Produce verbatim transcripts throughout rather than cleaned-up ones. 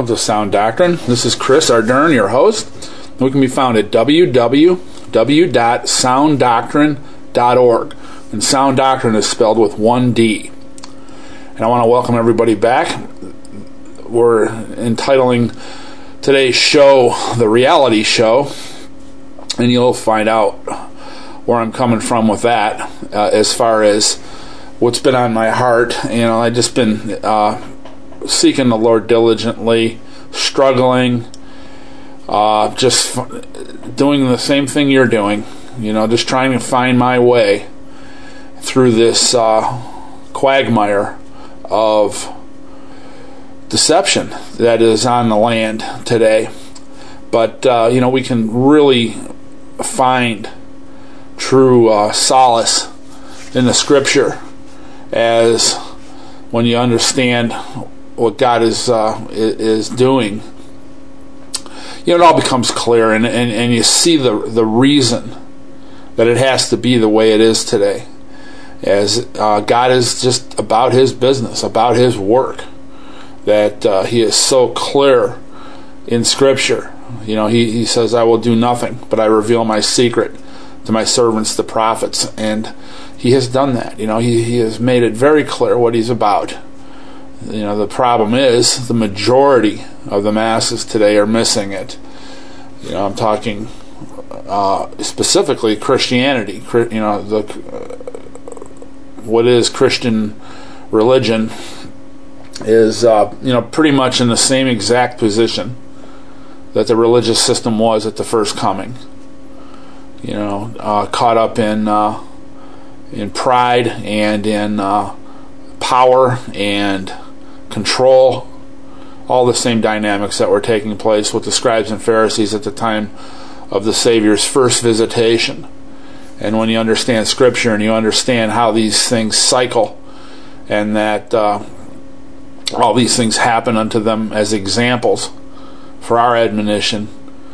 welcome to Sound Doctrine. This is Chris Ardern, your host. We can be found at w w w dot sound doctrine dot org. And Sound Doctrine is spelled with one D. And I want to welcome everybody back. We're entitling today's show The Reality Show. And you'll find out where I'm coming from with that uh, as far as what's been on my heart. You know, I've just been uh, seeking the Lord diligently, struggling, uh, just f- doing the same thing you're doing. You know, just trying to find my way through this uh, quagmire of deception that is on the land today. But, uh, you know, we can really find true uh, solace in the Scripture as when you understand what God is uh, is doing. You know, it all becomes clear, and, and, and you see the the reason that it has to be the way it is today. As uh, God is just about His business, about His work, that uh, He is so clear in Scripture. You know, He, he says, I will do nothing, but I reveal my secret to my servants, the prophets. And He has done that. You know, He, he has made it very clear what He's about. You know, the problem is the majority of the masses today are missing it. You know, I'm talking uh, specifically Christianity. You know, the uh, what is Christian religion is, uh, you know, pretty much in the same exact position that the religious system was at the first coming. You know, uh, caught up in uh, in pride and in uh, power and control, all the same dynamics that were taking place with the scribes and Pharisees at the time of the Savior's first visitation. And when you understand Scripture and you understand how these things cycle, and that uh, all these things happen unto them as examples for our admonition,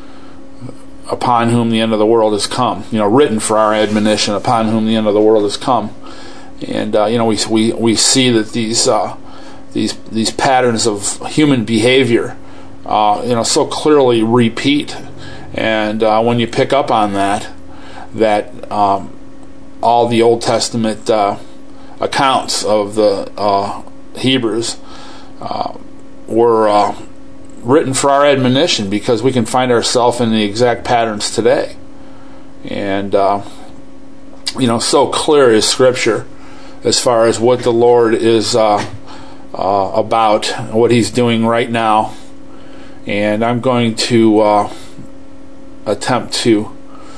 upon whom the end of the world has come. You know, written for our admonition, upon whom the end of the world has come. And uh, you know, we we we see that these uh, these these patterns of human behavior, uh, you know, so clearly repeat. And uh, when you pick up on that, that um, all the Old Testament uh, accounts of the uh, Hebrews uh, were uh, written for our admonition, because we can find ourselves in the exact patterns today. And uh, you know, so clear is Scripture as far as what the Lord is uh, uh, about, what He's doing right now. And I'm going to uh, attempt to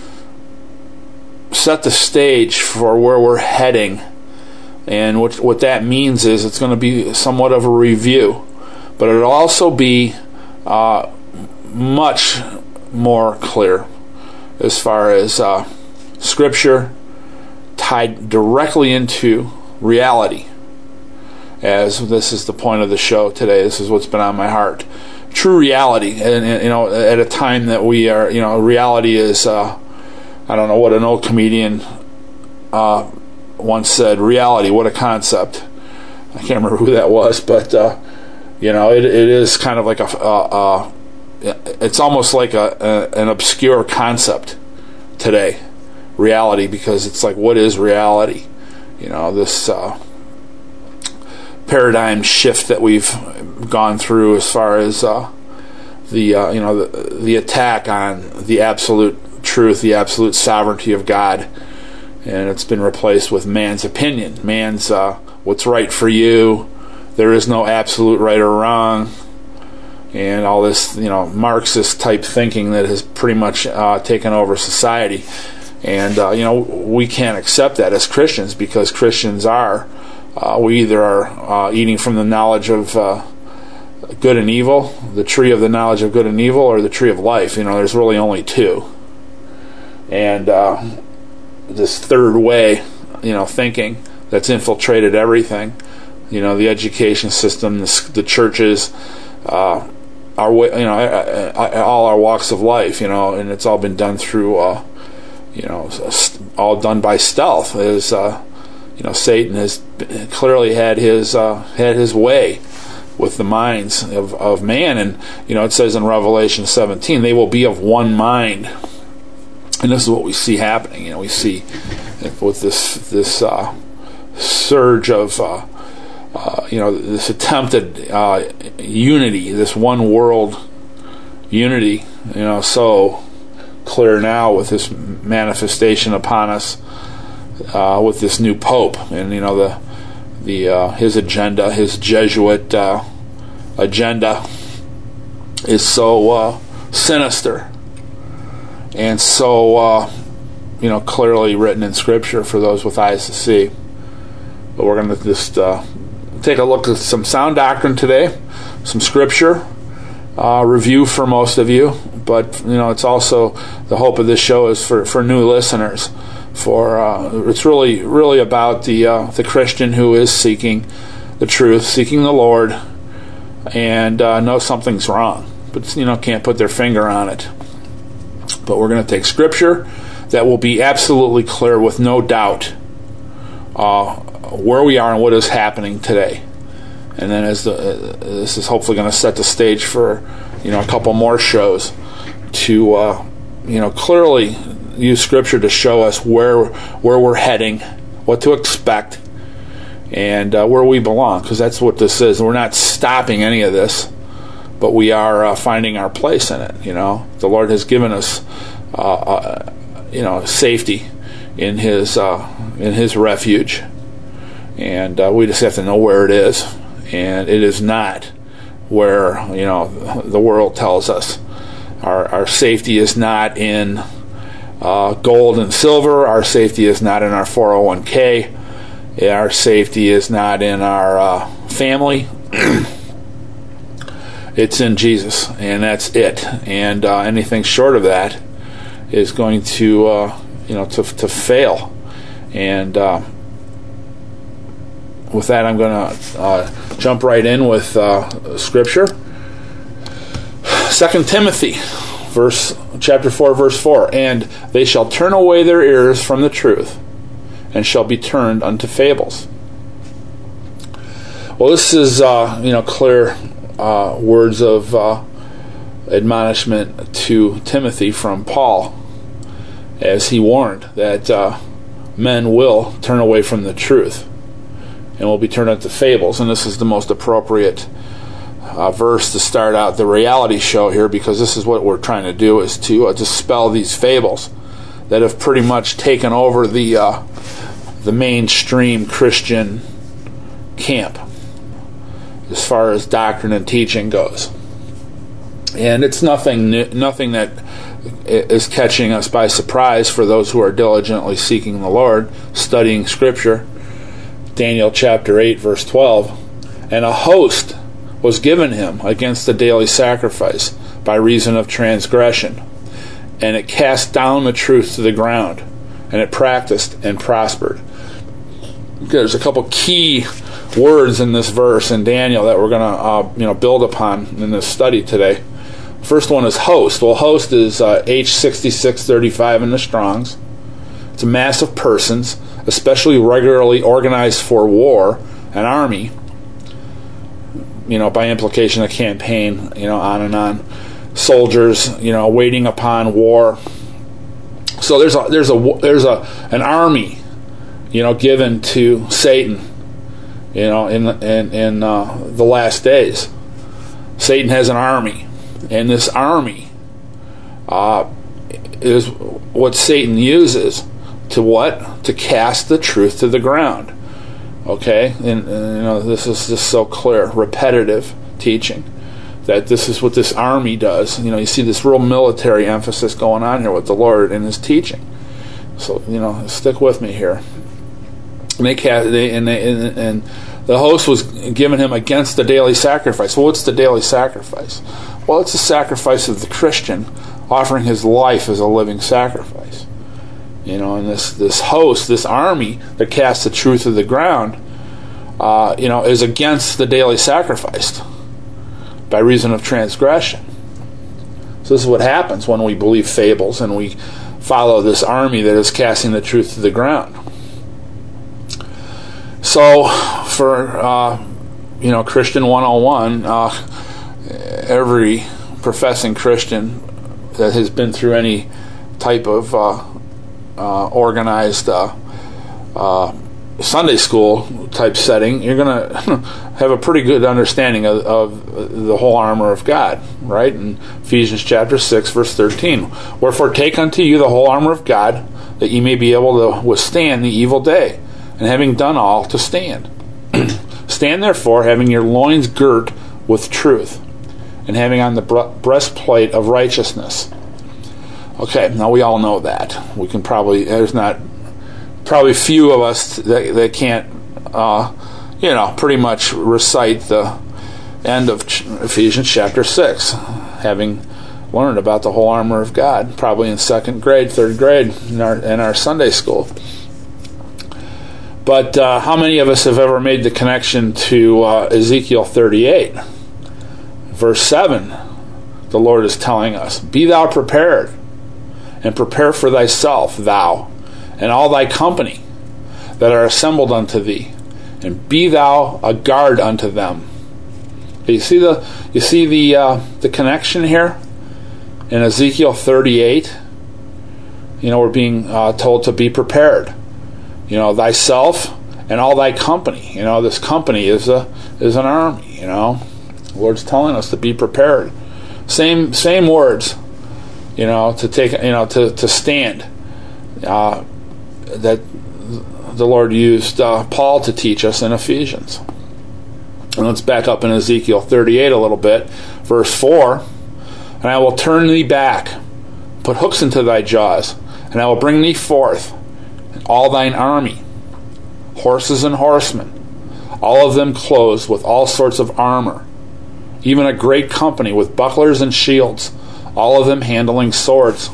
set the stage for where we're heading. And what what that means is it's going to be somewhat of a review, but it'll also be uh, much more clear as far as uh, Scripture tied directly into reality, as this is the point of the show today. This is what's been on my heart. True reality, and, and you know, at a time that we are, you know, reality is, uh, I don't know what an old comedian uh, once said, reality, what a concept. I can't remember who that was, but, uh, you know, it, it is kind of like a, uh, uh, it's almost like a, a an obscure concept today, reality, because it's like, what is reality? You know, this uh, paradigm shift that we've gone through as far as uh, the uh, you know the, the attack on the absolute truth, the absolute sovereignty of God, and it's been replaced with man's opinion, man's uh, what's right for you. There is no absolute right or wrong, and all this, you know, Marxist type thinking that has pretty much uh, taken over society. And uh, you know, we can't accept that as Christians, because Christians are uh, we either are uh, eating from the knowledge of uh, good and evil, the tree of the knowledge of good and evil, or the tree of life. You know, there's really only two. And uh, this third way, you know, thinking that's infiltrated everything. You know, the education system, the, the churches, uh, our way, you know, all our walks of life. You know, and it's all been done through, uh, you know, all done by stealth. Is uh, you know, Satan has clearly had his uh, had his way with the minds of, of man. And, you know, it says in Revelation seventeen, they will be of one mind. And this is what we see happening. You know, we see with this this uh, surge of, uh, uh, you know, this attempted uh, unity, this one world unity, you know, so clear now with this manifestation upon us uh, with this new Pope. And, you know, the the uh, his agenda, his Jesuit uh, agenda is so uh, sinister and so uh, you know, clearly written in Scripture for those with eyes to see. But we're going to just uh, take a look at some sound doctrine today, some Scripture uh, review for most of you. But, you know, it's also the hope of this show is for, for new listeners. For uh, it's really really about the uh, the Christian who is seeking the truth, seeking the Lord, and uh, knows something's wrong, but, you know, can't put their finger on it. But we're going to take Scripture that will be absolutely clear with no doubt uh, where we are and what is happening today. And then as the uh, this is hopefully going to set the stage for, you know, a couple more shows to uh, you know, clearly use Scripture to show us where where we're heading, what to expect, and uh, where we belong, because that's what this is. We're not stopping any of this, but we are uh, finding our place in it. You know, the Lord has given us, uh, uh, you know, safety in His uh, in His refuge, and uh, we just have to know where it is, and it is not where, you know, the world tells us. Our our safety is not in Uh, gold and silver. Our safety is not in our four oh one k. Our safety is not in our uh, family. It's in Jesus, and that's it. And uh, anything short of that is going to, uh, you know, to to fail. And uh, with that, I'm going to uh, jump right in with uh, Scripture. Second Timothy. Verse chapter four, verse four, and they shall turn away their ears from the truth, and shall be turned unto fables. Well, this is uh, you know, clear uh, words of uh, admonishment to Timothy from Paul, as he warned that uh, men will turn away from the truth and will be turned unto fables. And this is the most appropriate Uh, verse to start out the reality show here, because this is what we're trying to do, is to uh, dispel these fables that have pretty much taken over the uh, the mainstream Christian camp as far as doctrine and teaching goes. And it's nothing new, nothing that is catching us by surprise for those who are diligently seeking the Lord, studying Scripture. Daniel chapter eight, verse twelve, and a host was given him against the daily sacrifice by reason of transgression, and it cast down the truth to the ground, and it practiced and prospered. There's a couple key words in this verse in Daniel that we're going to uh, you know, build upon in this study today. First one is host. Well, host is uh, H sixty-six thirty-five in the Strong's. It's a mass of persons, especially regularly organized for war, an army. You know, by implication, a campaign, you know, on and on. Soldiers, you know, waiting upon war. So there's a there's a there's a an army, you know, given to Satan, you know, in in in uh, the last days. Satan has an army, and this army uh, is what Satan uses to what? To cast the truth to the ground. Okay, and, and you know, this is just so clear, repetitive teaching, that this is what this army does. You know, you see this real military emphasis going on here with the Lord in His teaching. So, you know, stick with me here. And they, they, and, they and, and the host was given him against the daily sacrifice. Well, what's the daily sacrifice? Well, it's the sacrifice of the Christian offering his life as a living sacrifice. You know, and this, this host, this army that casts the truth to the ground, uh, you know, is against the daily sacrifice by reason of transgression. So this is what happens when we believe fables and we follow this army that is casting the truth to the ground. So, for uh, you know, Christian one oh one, uh, every professing Christian that has been through any type of uh, uh, organized uh, uh, Sunday school type setting, you're going to have a pretty good understanding of, of the whole armor of God, right? In Ephesians chapter six, verse thirteen. Wherefore take unto you the whole armor of God, that ye may be able to withstand the evil day, and having done all, to stand. Stand therefore, having your loins girt with truth, and having on the breastplate of righteousness. Okay, now we all know that. We can probably, there's not, probably few of us that, that can't, uh, you know, pretty much recite the end of Ephesians chapter six, having learned about the whole armor of God, probably in second grade, third grade in our, in our Sunday school. But uh, how many of us have ever made the connection to uh, Ezekiel thirty-eight? Verse seven, the Lord is telling us, Be thou prepared, and prepare for thyself, thou, and all thy company that are assembled unto thee, and be thou a guard unto them. You see the you see the uh, the connection here in Ezekiel thirty-eight. You know, we're being uh, told to be prepared. You know, thyself and all thy company. You know, this company is a is an army. You know, the Lord's telling us to be prepared. Same same words. You know, to take. You know, to to stand. Uh, that the Lord used uh, Paul to teach us in Ephesians. And let's back up in Ezekiel thirty-eight a little bit, verse four. And I will turn thee back, put hooks into thy jaws, and I will bring thee forth, all thine army, horses and horsemen, all of them clothed with all sorts of armor, even a great company with bucklers and shields, all of them handling swords.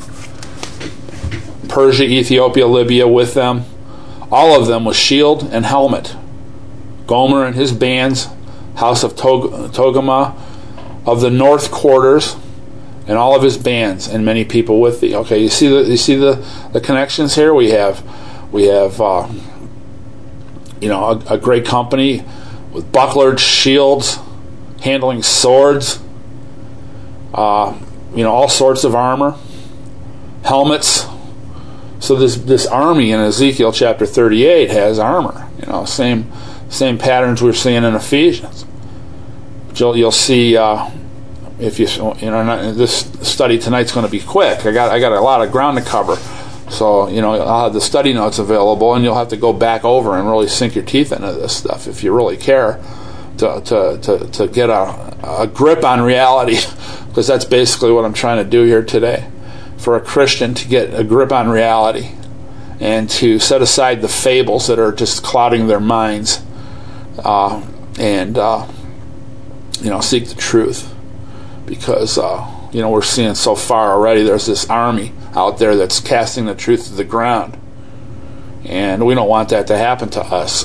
Persia, Ethiopia, Libya with them, all of them with shield and helmet. Gomer and his bands, house of Tog- Togarmah, of the north quarters, and all of his bands, and many people with thee. Okay, you see the you see the, the connections here. We have we have uh, you know a, a great company with bucklered shields, handling swords, uh, you know all sorts of armor, helmets. So this this army in Ezekiel chapter thirty-eight has armor. You know, same same patterns we're seeing in Ephesians. You'll, you'll see uh, if you you know not, this study tonight's going to be quick. I got I got a lot of ground to cover, so you know I'll have the study notes available, and you'll have to go back over and really sink your teeth into this stuff if you really care to to to, to get a, a grip on reality, because that's basically what I'm trying to do here today. For a Christian to get a grip on reality and to set aside the fables that are just clouding their minds, uh, and uh, you know seek the truth, because uh, you know we're seeing so far already. There's this army out there that's casting the truth to the ground, and we don't want that to happen to us.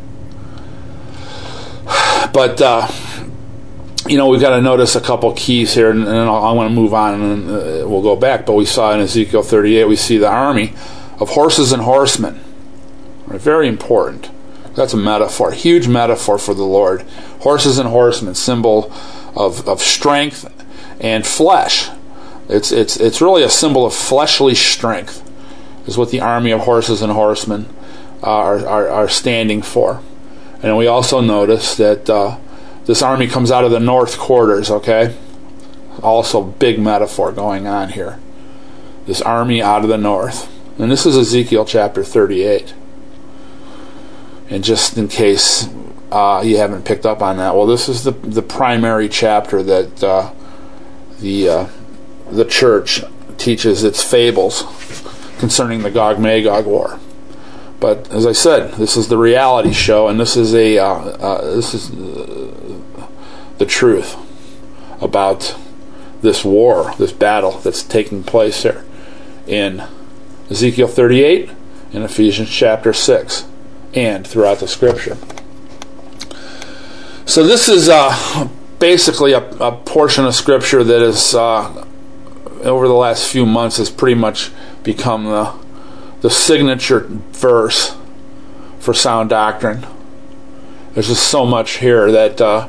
But uh, you know, we've got to notice a couple keys here, and, and I'm going to move on, and then uh, we'll go back. But we saw in Ezekiel thirty-eight, we see the army of horses and horsemen. Right, very important. That's a metaphor, huge metaphor for the Lord. Horses and horsemen, symbol of, of strength and flesh. It's it's it's really a symbol of fleshly strength, is what the army of horses and horsemen uh, are, are are standing for. And we also notice that uh, this army comes out of the north quarters, okay? Also big metaphor going on here. This army out of the north. And this is Ezekiel chapter thirty-eight. And just in case uh, you haven't picked up on that, well, this is the the primary chapter that uh, the uh, the church teaches its fables concerning the Gog-Magog war. But as I said, this is the reality show, and this is a uh, uh, this is uh, the truth about this war, this battle that's taking place here in Ezekiel thirty-eight and Ephesians chapter six, and throughout the Scripture. So this is uh, basically a, a portion of Scripture that is uh, over the last few months has pretty much become the the signature verse for sound doctrine. There's just so much here that uh,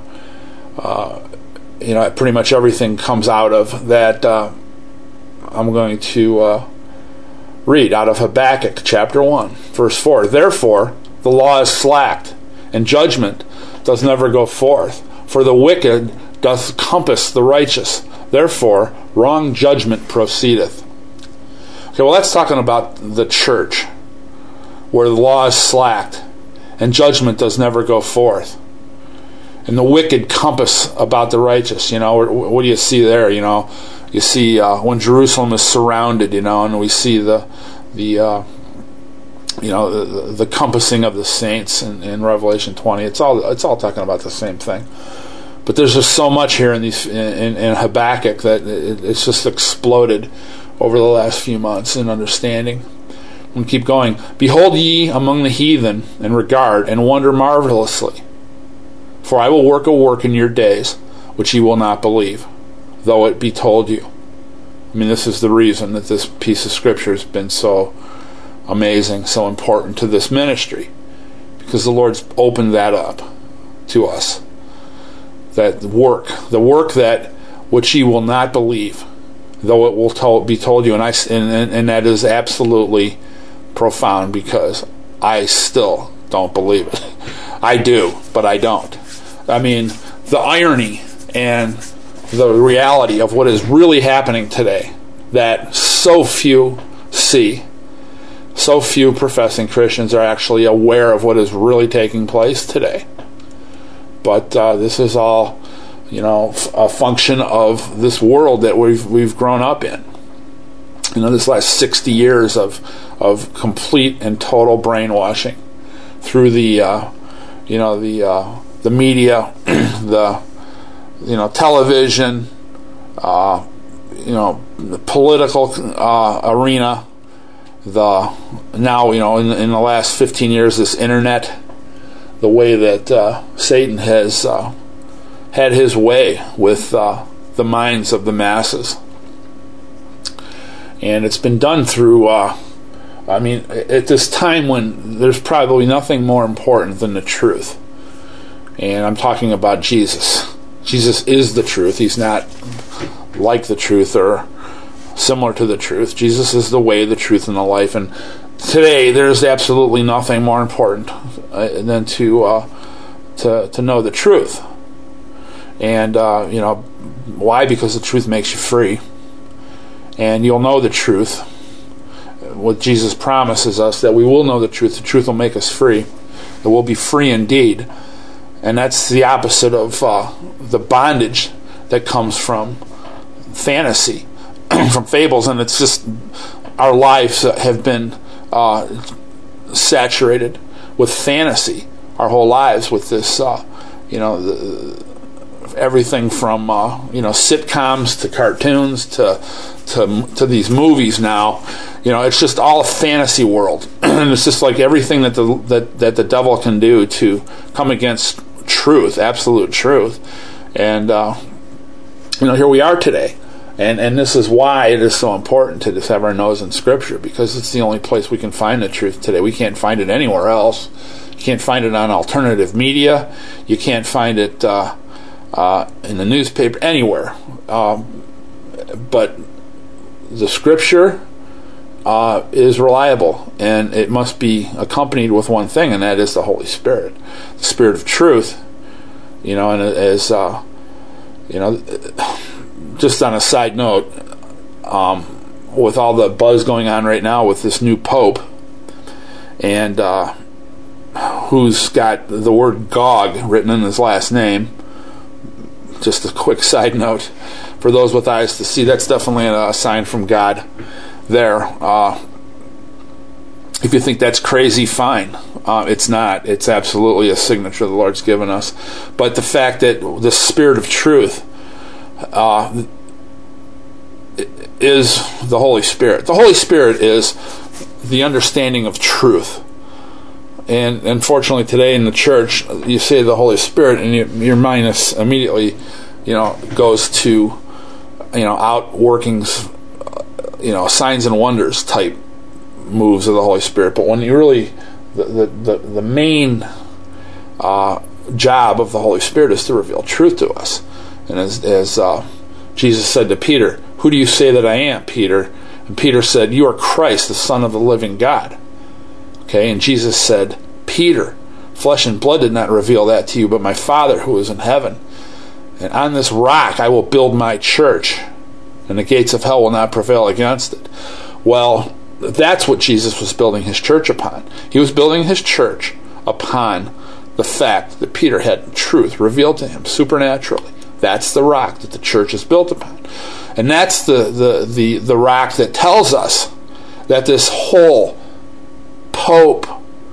uh, you know, pretty much everything comes out of that. Uh, I'm going to uh, read out of Habakkuk chapter one, verse four. Therefore, the law is slacked, and judgment does never go forth. For the wicked doth compass the righteous. Therefore, wrong judgment proceedeth. Okay, well, that's talking about the church, where the law is slacked, and judgment does never go forth. And the wicked compass about the righteous. You know, what do you see there? You know, you see uh, when Jerusalem is surrounded. You know, and we see the the uh, you know the, the compassing of the saints in, in Revelation twenty. It's all it's all talking about the same thing. But there's just so much here in these in, in Habakkuk that it, it's just exploded over the last few months in understanding. And keep going. Behold ye among the heathen, and regard, and wonder marvelously. For I will work a work in your days, which ye will not believe, though it be told you. I mean, this is the reason that this piece of Scripture has been so amazing, so important to this ministry. Because the Lord's opened that up to us. That work, the work that which ye will not believe, though it will to- be told you. And, I, and, and, and that is absolutely profound, because I still don't believe it. I do, but I don't. I mean, the irony and the reality of what is really happening today that so few see, so few professing Christians are actually aware of what is really taking place today. But uh, this is all, you know, a function of this world that we've we've grown up in. You know, this last sixty years of of complete and total brainwashing through the, uh, you know, the uh, the media, the you know television, uh, you know, the political uh, arena, the now you know in, in the last fifteen years, this internet, the way that uh, Satan has uh, had his way with uh, the minds of the masses. And it's been done through, uh, I mean, at this time when there's probably nothing more important than the truth. And I'm talking about Jesus. Jesus is the truth. He's not like the truth or similar to the truth. Jesus is the way, the truth, and the life. And today, there's absolutely nothing more important uh, than to, uh, to to know the truth. And, uh, you know, why? Because the truth makes you free. And you'll know the truth. What Jesus promises us, that we will know the truth. The truth will make us free. That we'll be free indeed. And that's the opposite of uh, the bondage that comes from fantasy, from fables. And it's just, our lives have been uh, saturated with fantasy. Our whole lives with this, uh, you know, the, everything from uh, you know sitcoms to cartoons to to to these movies now. You know, it's just all a fantasy world, and it's just like everything that the that, that the devil can do to come against truth, absolute truth. And uh, you know, here we are today, and and this is why it is so important to just have our nose in Scripture, because it's the only place we can find the truth today. We can't find it anywhere else. You can't find it on alternative media. You can't find it Uh, Uh, in the newspaper, anywhere. Um, but the Scripture uh, is reliable, and it must be accompanied with one thing, and that is the Holy Spirit, the Spirit of truth. You know, and as uh, you know, just on a side note, um, with all the buzz going on right now with this new Pope, and uh, who's got the word Gog written in his last name. Just a quick side note for those with eyes to see, that's definitely a sign from God there. Uh, if you think that's crazy, fine. Uh, it's not. It's absolutely a signature the Lord's given us. But the fact that the Spirit of truth uh, is the Holy Spirit. The Holy Spirit is the understanding of truth. And unfortunately today in the church, you say the Holy Spirit, and you, your mind is immediately, you know, goes to, you know, outworkings, you know, signs and wonders type moves of the Holy Spirit. But when you really, the the, the, the main uh, job of the Holy Spirit is to reveal truth to us. And as, as uh, Jesus said to Peter, "Who do you say that I am, Peter?" And Peter said, "You are Christ, the Son of the living God." Okay, and Jesus said, "Peter, flesh and blood did not reveal that to you, but my Father who is in heaven. And on this rock I will build my church, and the gates of hell will not prevail against it." Well, that's what Jesus was building his church upon. He was building his church upon the fact that Peter had truth revealed to him supernaturally. That's the rock that the church is built upon. And that's the, the, the, the rock that tells us that this whole Pope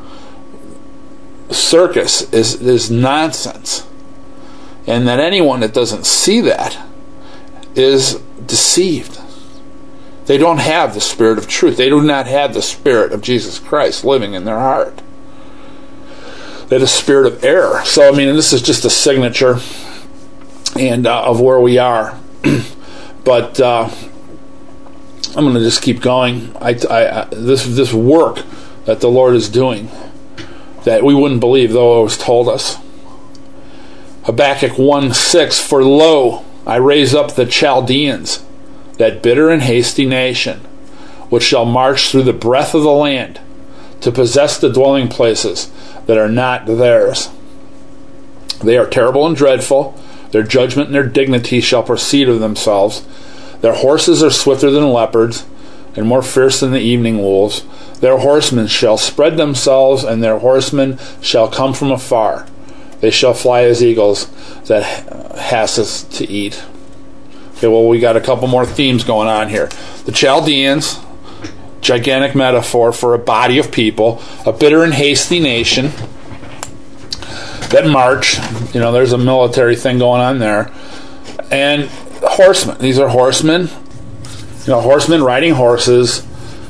circus is, is nonsense. And that anyone that doesn't see that is deceived. They don't have the Spirit of truth. They do not have the Spirit of Jesus Christ living in their heart. They have a spirit of error. So, I mean, this is just a signature and uh, of where we are. But uh, I'm going to just keep going. I, I, I, this this work that the Lord is doing that we wouldn't believe, though it was told us. Habakkuk one six, "For lo, I raise up the Chaldeans, that bitter and hasty nation, which shall march through the breadth of the land, to possess the dwelling places that are not theirs. They are terrible and dreadful. Their judgment and their dignity shall proceed of themselves. Their horses are swifter than leopards, and more fierce than the evening wolves. Their horsemen shall spread themselves, and their horsemen shall come from afar. They shall fly as eagles that hasteth to eat." Okay, well, we got a couple more themes going on here. The Chaldeans, gigantic metaphor for a body of people, a bitter and hasty nation that march. You know, there's a military thing going on there. And horsemen. These are horsemen. You know, horsemen riding horses.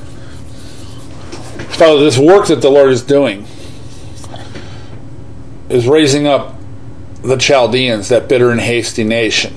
So this work that the Lord is doing is raising up the Chaldeans, that bitter and hasty nation.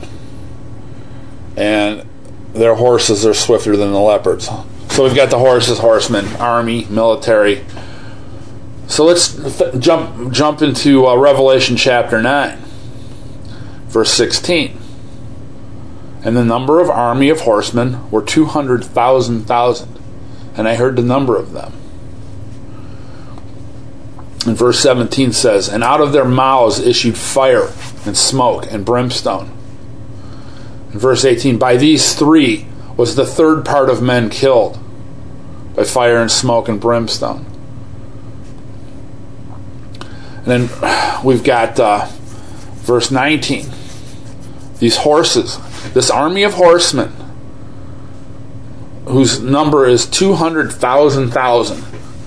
And their horses are swifter than the leopards. So we've got the horses, horsemen, army, military. So let's th- jump jump into uh, Revelation chapter nine, verse sixteen. "And the number of army of horsemen were two hundred thousand thousand, and I heard the number of them." And verse seventeen says, "And out of their mouths issued fire and smoke and brimstone." In verse eighteen, "By these three was the third part of men killed, by fire and smoke and brimstone." And then we've got uh, verse nineteen. These horses, this army of horsemen, whose number is two hundred thousand thousand.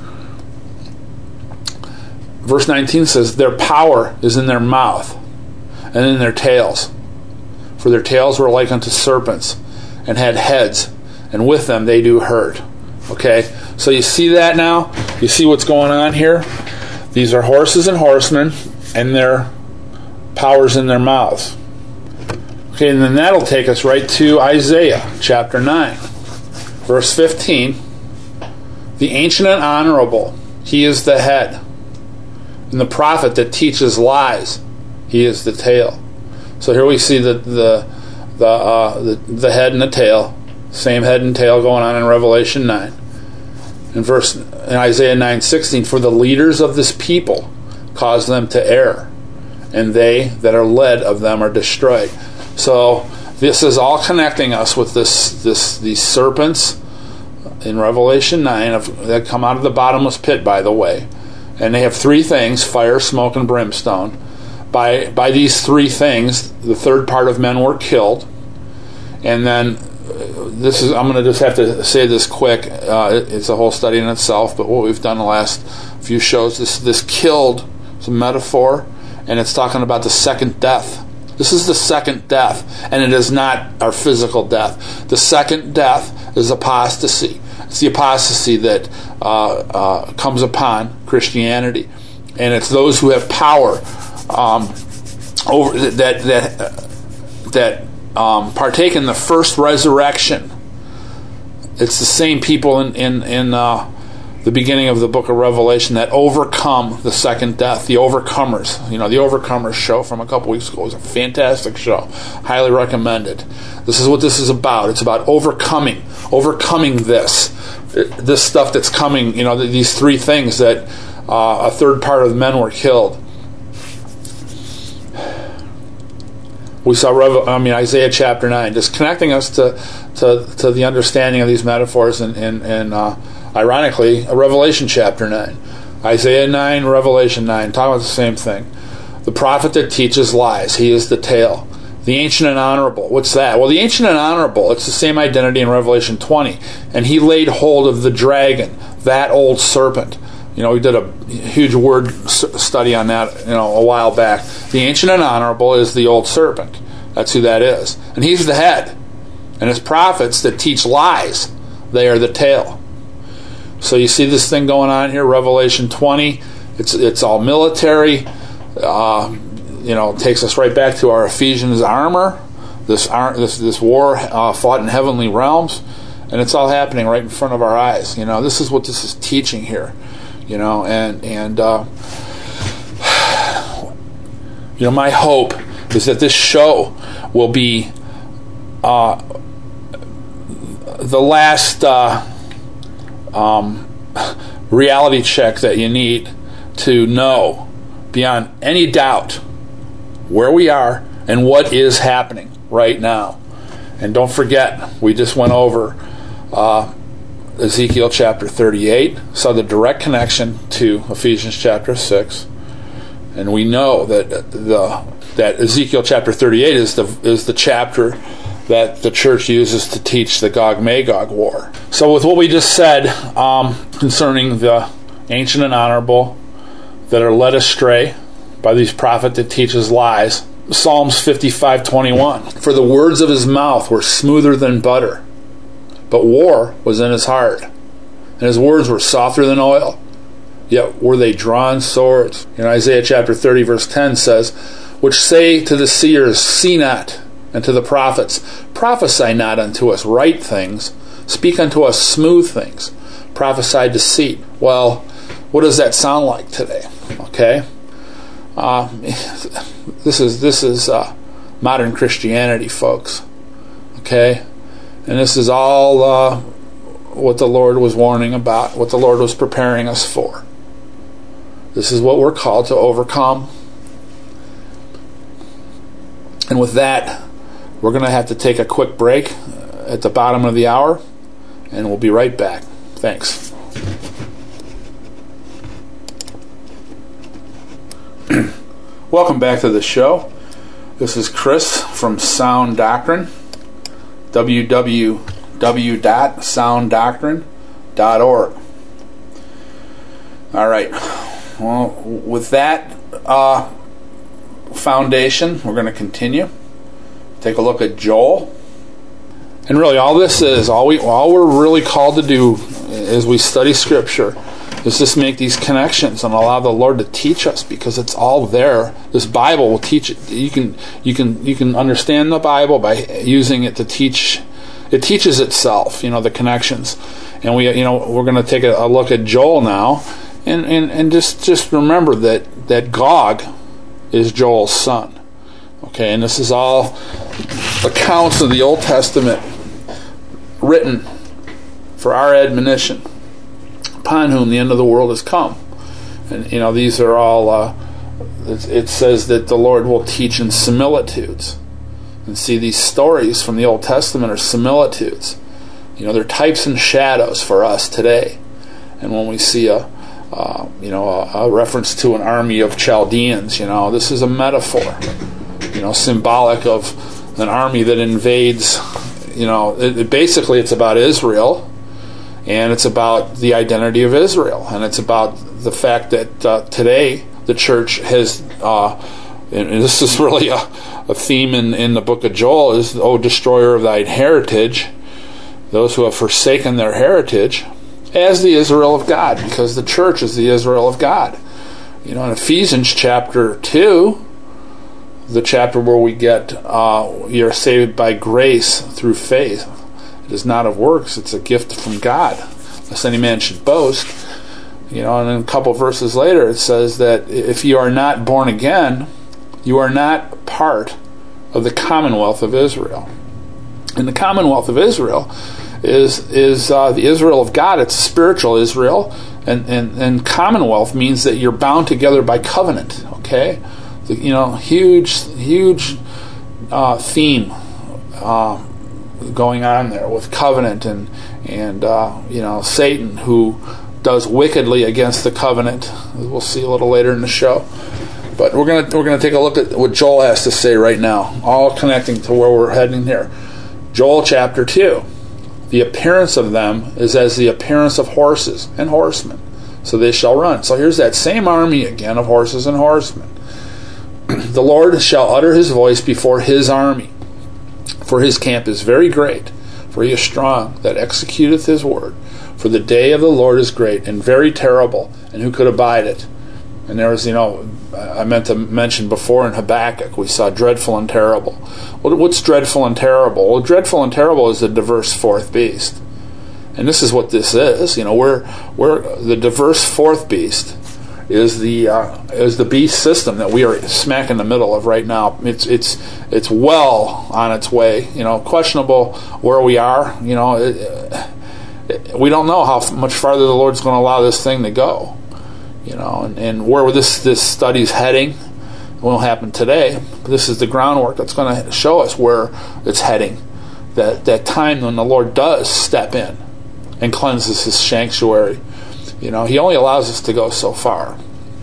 Verse nineteen says, "Their power is in their mouth and in their tails. For their tails were like unto serpents, and had heads, and with them they do hurt." Okay, so you see that now? You see what's going on here? These are horses and horsemen, and their powers in their mouths. Okay, and then that'll take us right to Isaiah chapter nine, verse fifteen. "The ancient and honorable, he is the head. And the prophet that teaches lies, he is the tail." So here we see the the the, uh, the the head and the tail, same head and tail going on in Revelation nine. In verse in Isaiah nine sixteen, "For the leaders of this people cause them to err, and they that are led of them are destroyed." So this is all connecting us with this this these serpents in Revelation nine of, that come out of the bottomless pit, by the way. And they have three things: fire, smoke, and brimstone. By by these three things, the third part of men were killed. And then, uh, this is I'm going to just have to say this quick. Uh, it, it's a whole study in itself, but what we've done the last few shows, this this killed is a metaphor, and it's talking about the second death. This is the second death, and it is not our physical death. The second death is apostasy. It's the apostasy that uh, uh, comes upon Christianity, and it's those who have power um, over that that uh, that um, partake in the first resurrection. It's the same people in in in uh, the beginning of the book of Revelation that overcome the second death, the Overcomers. You know, the Overcomers show from a couple weeks ago was a fantastic show. Highly recommended. This is what this is about. It's about overcoming, overcoming this, this stuff that's coming, you know, these three things that uh, a third part of the men were killed. We saw, Revel- I mean, Isaiah chapter nine, just connecting us to to, to the understanding of these metaphors, and, and, and uh, ironically, Revelation chapter nine. Isaiah nine, Revelation nine, talking about the same thing. The prophet that teaches lies, he is the tail. The ancient and honorable, what's that? Well, the ancient and honorable, it's the same identity in Revelation twenty. And he laid hold of the dragon, that old serpent. You know, we did a huge word study on that, you know, a while back. The ancient and honorable is the old serpent. That's who that is. And he's the head. And his prophets that teach lies, they are the tail. So you see this thing going on here, Revelation twenty. It's it's all military. Uh, you know, it takes us right back to our Ephesians armor. This this this war uh, fought in heavenly realms, and it's all happening right in front of our eyes. You know, this is what this is teaching here. You know, and and uh, you know, my hope is that this show will be uh, the last uh, um, reality check that you need to know beyond any doubt where we are and what is happening right now. And don't forget, we just went over uh, Ezekiel chapter thirty-eight, saw the direct connection to Ephesians chapter six, and we know that the that Ezekiel chapter thirty-eight is the is the chapter that the church uses to teach the Gog-Magog war. So with what we just said um, concerning the ancient and honorable that are led astray by these prophet that teaches lies, Psalms fifty-five twenty-one, for the words of his mouth were smoother than butter, but war was in his heart, and his words were softer than oil, yet were they drawn swords. In Isaiah chapter thirty verse ten says, which say to the seers, see not, and to the prophets, prophesy not unto us right things, speak unto us smooth things, prophesy deceit. Well, what does that sound like today? Okay, uh, this is this is uh, modern Christianity, folks. Okay. And this is all uh, what the Lord was warning about, what the Lord was preparing us for. This is what we're called to overcome. And with that, we're going to have to take a quick break at the bottom of the hour, and we'll be right back. Thanks. Welcome back to the show. This is Chris from Sound Doctrine. w w w dot sound doctrine dot org. All right. Well, with that uh, foundation, we're going to continue. Take a look at Joel. And really, all this is, all we, all we're really called to do as we study Scripture is just make these connections and allow the Lord to teach us, because it's all there. This Bible will teach it. You can you can you can understand the Bible by using it to teach. It teaches itself, you know, the connections. And we, you know, we're going to take a, a look at Joel now, and, and, and just just remember that that Gog is Joel's son. Okay, and this is all accounts of the Old Testament written for our admonition, upon whom the end of the world has come. And, you know, these are all, uh, it says that the Lord will teach in similitudes. And see, these stories from the Old Testament are similitudes. You know, they're types and shadows for us today. And when we see a, uh, you know, a, a reference to an army of Chaldeans, you know, this is a metaphor, you know, symbolic of an army that invades, you know, it, it basically it's about Israel. And it's about the identity of Israel. And it's about the fact that uh, today the church has, uh, and this is really a, a theme in, in the book of Joel, is, O destroyer of thy heritage, those who have forsaken their heritage, as the Israel of God, because the church is the Israel of God. You know, in Ephesians chapter two, the chapter where we get, uh, you're saved by grace through faith. It is not of works, it's a gift from God, lest any man should boast. You know, and then a couple verses later it says that if you are not born again, you are not part of the commonwealth of Israel. And the commonwealth of Israel is is uh, the Israel of God. It's spiritual Israel, and, and, and commonwealth means that you're bound together by covenant. Okay, the, you know, huge huge uh, theme uh, going on there with covenant and and uh, you know, Satan, who does wickedly against the covenant. We'll see a little later in the show. But we're gonna we're gonna take a look at what Joel has to say right now, all connecting to where we're heading here. Joel chapter two. The appearance of them is as the appearance of horses and horsemen, so they shall run. So here's that same army again of horses and horsemen. The Lord shall utter his voice before his army, for his camp is very great, for he is strong that executeth his word. For the day of the Lord is great and very terrible, and who could abide it? And there was, you know, I meant to mention before in Habakkuk, we saw dreadful and terrible. Well, what's dreadful and terrible? Well, dreadful and terrible is the diverse fourth beast. And this is what this is. You know, we're, we're the diverse fourth beast is the uh, is the beast system that we are smack in the middle of right now. It's it's it's well on its way. You know, questionable where we are. You know, it, it, we don't know how much farther the Lord's going to allow this thing to go. You know, and, and where this this study's heading, it won't happen today. But this is the groundwork that's going to show us where it's heading. That that time when the Lord does step in and cleanses his sanctuary. You know, he only allows us to go so far.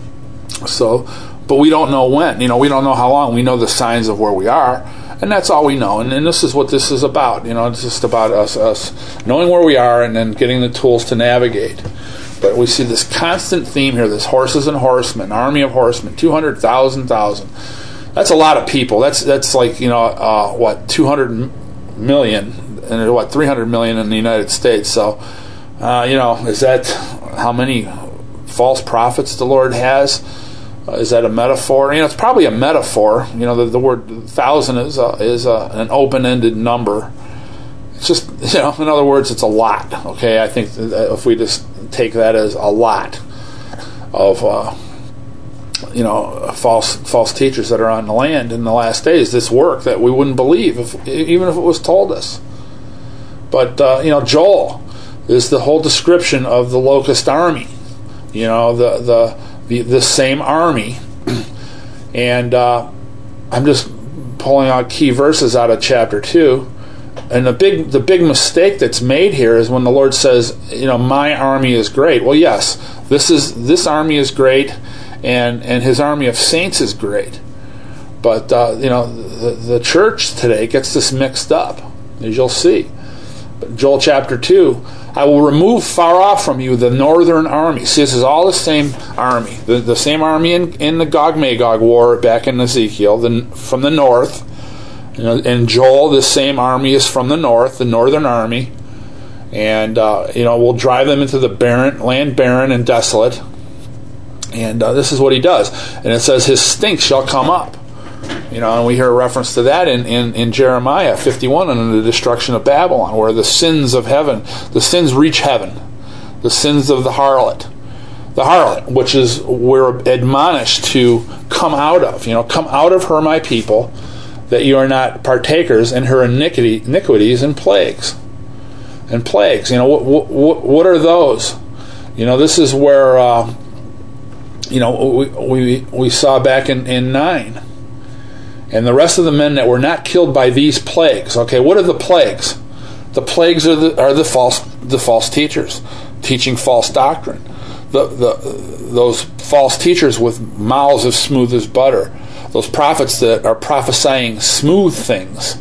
So, but we don't know when. You know, we don't know how long. We know the signs of where we are, and that's all we know. And, and this is what this is about. You know, it's just about us us knowing where we are and then getting the tools to navigate. But we see this constant theme here, this horses and horsemen, army of horsemen, two hundred thousand, thousand. That's a lot of people. That's that's like, you know, uh, what, two hundred million, and what, three hundred million in the United States. So, uh, you know, is that how many false prophets the Lord has? Uh, is that a metaphor? You know, it's probably a metaphor. You know, the, the word thousand is a, is a, an open-ended number. It's just, you know, in other words, it's a lot. Okay, I think that if we just take that as a lot of, uh, you know, false false teachers that are on the land in the last days, this work that we wouldn't believe if even if it was told us. But uh, you know, Joel is the whole description of the locust army. You know, the the the, the same army, and uh, I'm just pulling out key verses out of chapter two. And the big the big mistake that's made here is when the Lord says, you know, my army is great. Well, yes, this is this army is great, and and his army of saints is great. But uh, you know, the, the church today gets this mixed up, as you'll see. But Joel chapter two, I will remove far off from you the northern army. See, this is all the same army, the the same army in, in the Gog-Magog war back in Ezekiel, the, from the north. You know, in Joel, this same army is from the north, the northern army, and uh, you know, we'll drive them into the barren land, barren and desolate. And uh, this is what he does. And it says, his stink shall come up. You know, and we hear a reference to that in, in, in Jeremiah fifty-one and the destruction of Babylon, where the sins of heaven, the sins reach heaven, the sins of the harlot. The harlot, which is we're admonished to come out of. You know, come out of her, my people, that you are not partakers in her iniquity, iniquities and plagues. And plagues, you know, what, what, what are those? You know, this is where, uh, you know, we, we we saw back in, in nine. And the rest of the men that were not killed by these plagues. Okay, what are the plagues? The plagues are the are the false the false teachers teaching false doctrine. The the those false teachers with mouths as smooth as butter. Those prophets that are prophesying smooth things.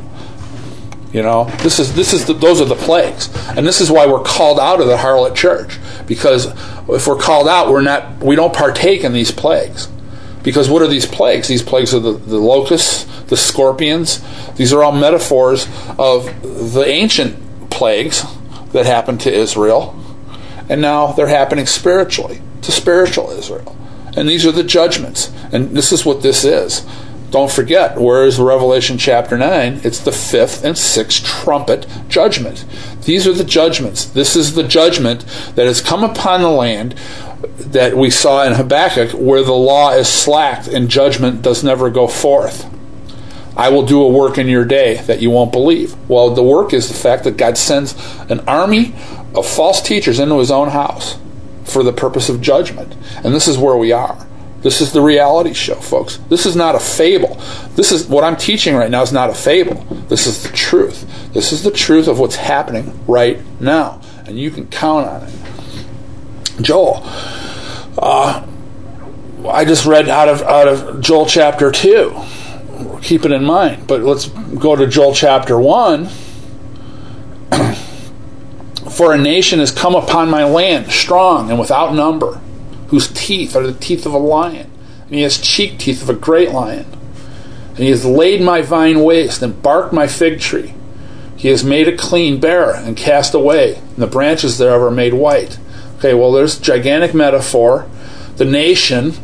You know, this is this is the, those are the plagues, and this is why we're called out of the harlot church. Because if we're called out, we're not we don't partake in these plagues. Because what are these plagues? These plagues are the, the locusts, the scorpions. These are all metaphors of the ancient plagues that happened to Israel, and now they're happening spiritually to spiritual Israel. And these are the judgments. And this is what this is. Don't forget, where is Revelation chapter nine? It's the fifth and sixth trumpet judgment. These are the judgments. This is the judgment that has come upon the land that we saw in Habakkuk, where the law is slacked and judgment does never go forth. I will do a work in your day that you won't believe. Well, the work is the fact that God sends an army of false teachers into his own house for the purpose of judgment. And this is where we are. This is the reality show, folks. This is not a fable. This is what I'm teaching right now is not a fable. This is the truth. This is the truth of what's happening right now. And you can count on it. Joel. Uh, I just read out of out of Joel chapter two. Keep it in mind. But let's go to Joel chapter one. For a nation has come upon my land, strong and without number, whose teeth are the teeth of a lion, and he has cheek teeth of a great lion. And he has laid my vine waste, and barked my fig tree. He has made it clean bare, and cast away, and the branches thereof are made white. Okay, well, there's gigantic metaphor. The nation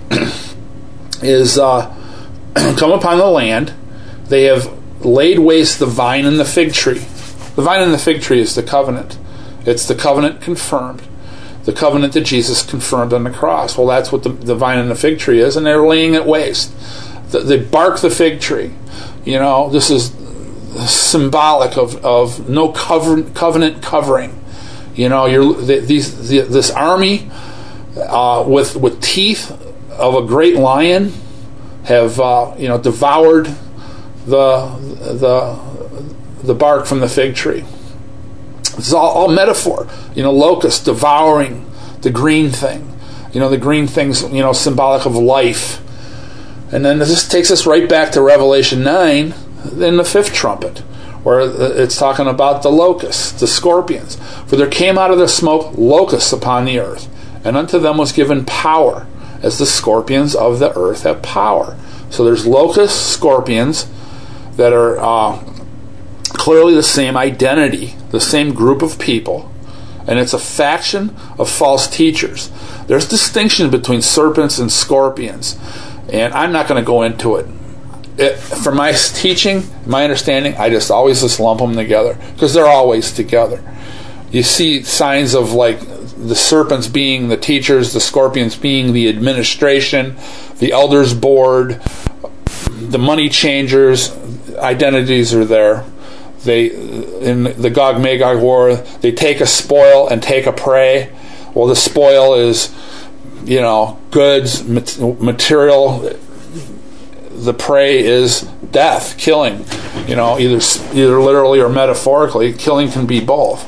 is uh, come upon the land. They have laid waste the vine and the fig tree. The vine and the fig tree is the covenant. It's the covenant confirmed. The covenant that Jesus confirmed on the cross. Well, that's what the, the vine and the fig tree is, and they're laying it waste. The, they bark the fig tree. You know, this is symbolic of, of no cover, covenant covering. You know, you're the, these the, this army uh, with with teeth of a great lion have uh, you know devoured the the the bark from the fig tree. It's all, all metaphor. You know, locusts devouring the green thing. You know, the green thing's, you know, symbolic of life. And then this takes us right back to Revelation nine in the fifth trumpet, where it's talking about the locusts, the scorpions. For there came out of the smoke locusts upon the earth, and unto them was given power, as the scorpions of the earth have power. So there's locusts, scorpions, that are uh, clearly the same identity, the same group of people, and it's a faction of false teachers. There's distinction between serpents and scorpions, and I'm not going to go into it. It, for my teaching, my understanding, I just always just lump them together because they're always together. You see signs of like the serpents being the teachers, the scorpions being the administration, the elders board, the money changers. Identities are there. They in the Gog Magog war, they take a spoil and take a prey. Well, the spoil is, you know, goods, material. The prey is death, killing. You know, either either literally or metaphorically. Killing can be both.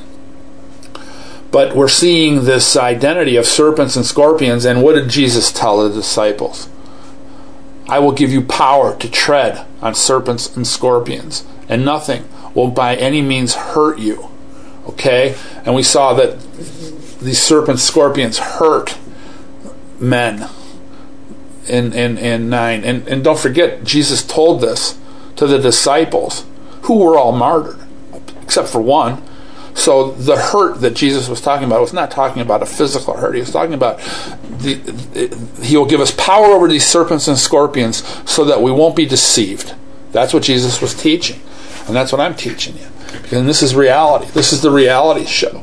But we're seeing this identity of serpents and scorpions. And what did Jesus tell the disciples? I will give you power to tread on serpents and scorpions, and nothing will by any means hurt you. Okay? And we saw that these serpents, scorpions hurt men in in, in nine. And, and don't forget, Jesus told this to the disciples, who were all martyred, except for one. So the hurt that Jesus was talking about was not talking about a physical hurt. He was talking about the, the, he will give us power over these serpents and scorpions so that we won't be deceived. That's what Jesus was teaching. And that's what I'm teaching you. Because this is reality. This is the reality show.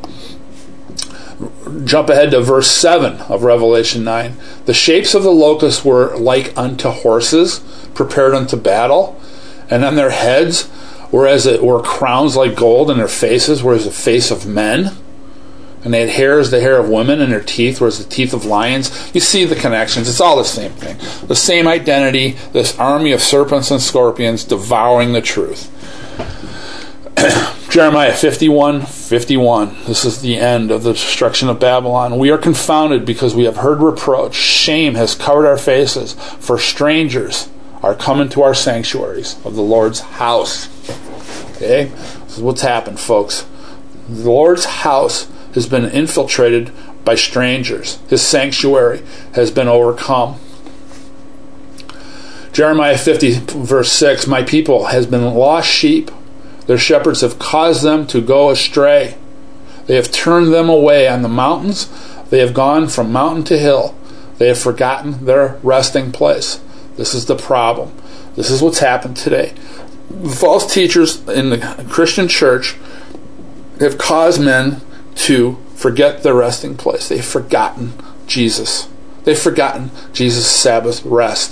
Jump ahead to verse seven of Revelation nine. The shapes of the locusts were like unto horses prepared unto battle, and on their heads were as it were crowns like gold, and their faces were as the face of men, and they had hair as the hair of women, and their teeth were as the teeth of lions. You see the connections. It's all the same thing. The same identity, this army of serpents and scorpions devouring the truth. Jeremiah fifty-one fifty-one. This is the end of the destruction of Babylon. We are confounded because we have heard reproach. Shame has covered our faces, for strangers are come into our sanctuaries of the Lord's house. Okay? This is what's happened, folks. The Lord's house has been infiltrated by strangers. His sanctuary has been overcome. Jeremiah fifty, verse six, my people has been lost sheep. Their shepherds have caused them to go astray. They have turned them away on the mountains. They have gone from mountain to hill. They have forgotten their resting place. This is the problem. This is what's happened today. False teachers in the Christian church have caused men to forget their resting place. They've forgotten Jesus. They've forgotten Jesus' Sabbath rest.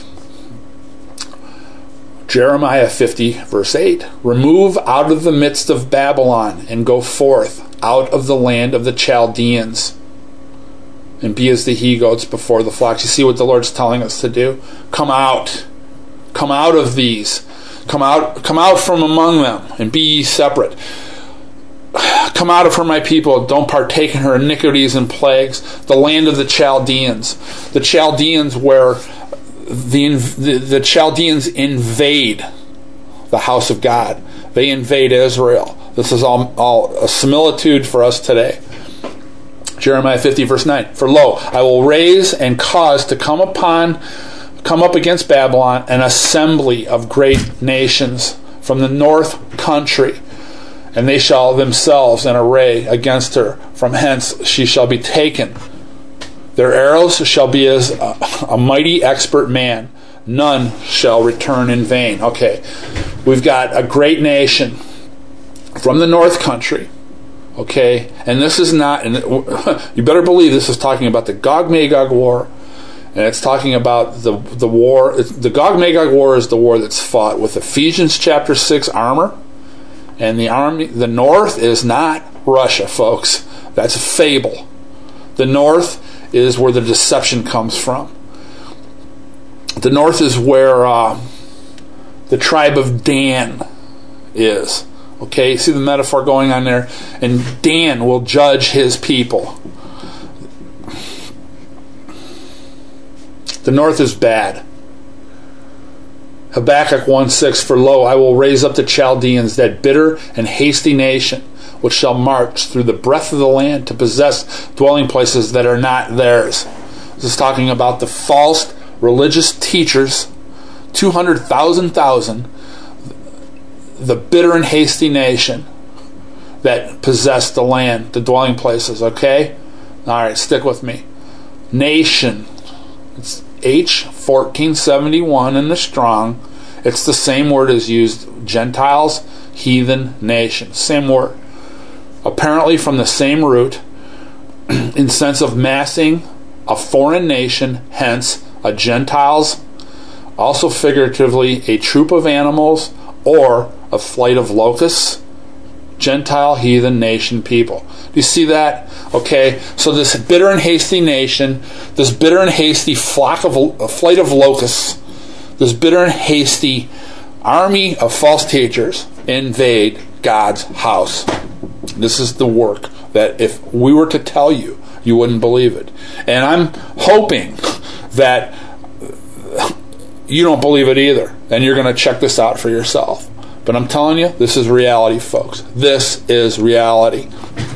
Jeremiah fifty, verse eight. Remove out of the midst of Babylon and go forth out of the land of the Chaldeans and be as the he-goats before the flocks. You see what the Lord's telling us to do? Come out. Come out of these. Come out, come out from among them and be ye separate. Come out of her, my people. Don't partake in her iniquities and plagues. The land of the Chaldeans. The Chaldeans where the, the, the Chaldeans invade the house of God. They invade Israel. This is all, all a similitude for us today. Jeremiah fifty, verse nine. For lo, I will raise and cause to come upon, come up against Babylon an assembly of great nations from the north country, and they shall themselves in array against her. From hence she shall be taken. Their arrows shall be as a, a mighty expert man. None shall return in vain. Okay, we've got a great nation from the north country. Okay, and this is not, and you better believe this is talking about the Gog-Magog war, and it's talking about the the war. The Gog-Magog war is the war that's fought with Ephesians chapter six armor, and the army. The north is not Russia, folks. That's a fable. The north is where the deception comes from. The north is where uh, the tribe of Dan is. Okay, see the metaphor going on there? And Dan will judge his people. The north is bad. Habakkuk one six, for lo, I will raise up the Chaldeans, that bitter and hasty nation, which shall march through the breadth of the land to possess dwelling places that are not theirs. This is talking about the false religious teachers, two hundred thousand thousand, the bitter and hasty nation that possess the land, the dwelling places, okay? All right, stick with me. Nation. It's H fourteen seventy-one in the Strong. It's the same word as used, Gentiles, heathen, nation. Same word. Apparently from the same root, in sense of massing a foreign nation, hence a Gentiles, also figuratively a troop of animals or a flight of locusts, Gentile, heathen, nation, people. Do you see that? Okay, so this bitter and hasty nation, this bitter and hasty flock of a flight of locusts, this bitter and hasty army of false teachers invade God's house. This is the work that if we were to tell you, you wouldn't believe it. And I'm hoping that you don't believe it either, and you're going to check this out for yourself. But I'm telling you, this is reality, folks. This is reality.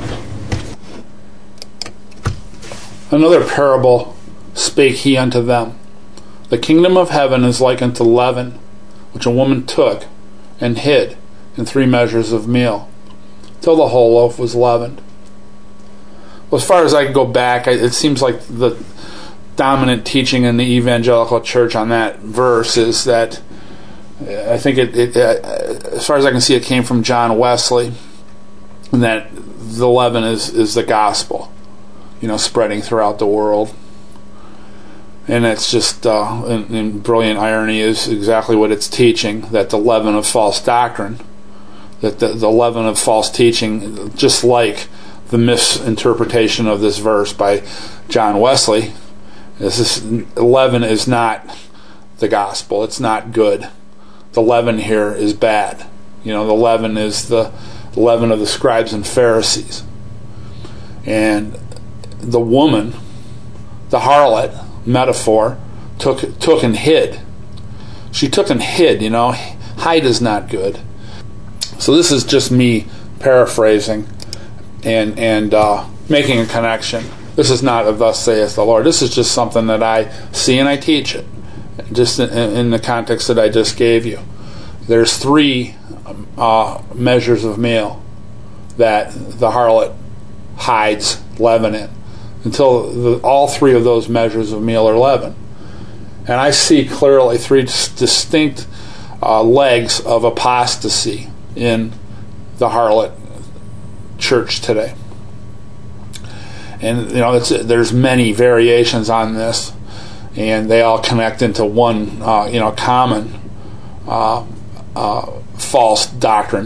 Another parable spake he unto them. The kingdom of heaven is like unto leaven, which a woman took and hid in three measures of meal, till the whole loaf was leavened. Well, as far as I can go back, it seems like the dominant teaching in the evangelical church on that verse is that I think it, it, as far as I can see, it came from John Wesley, and that the leaven is, is the gospel, you know, spreading throughout the world. And it's just, uh, in, in brilliant irony, is exactly what it's teaching, that the leaven of false doctrine, that the, the leaven of false teaching, just like the misinterpretation of this verse by John Wesley, this is, leaven is not the gospel. It's not good. The leaven here is bad. You know, the leaven is the, the leaven of the scribes and Pharisees. And the woman, the harlot metaphor, took took and hid. She took and hid, you know. Hide is not good. So this is just me paraphrasing and, and uh, making a connection. This is not a thus saith the Lord. This is just something that I see and I teach it, just in, in the context that I just gave you. There's three uh, measures of meal that the harlot hides leaven in, until the, all three of those measures of meal are leaven. And I see clearly three distinct uh, legs of apostasy in the harlot church today. And you know, it's, there's many variations on this, and they all connect into one, uh, you know, common uh, uh, false doctrine.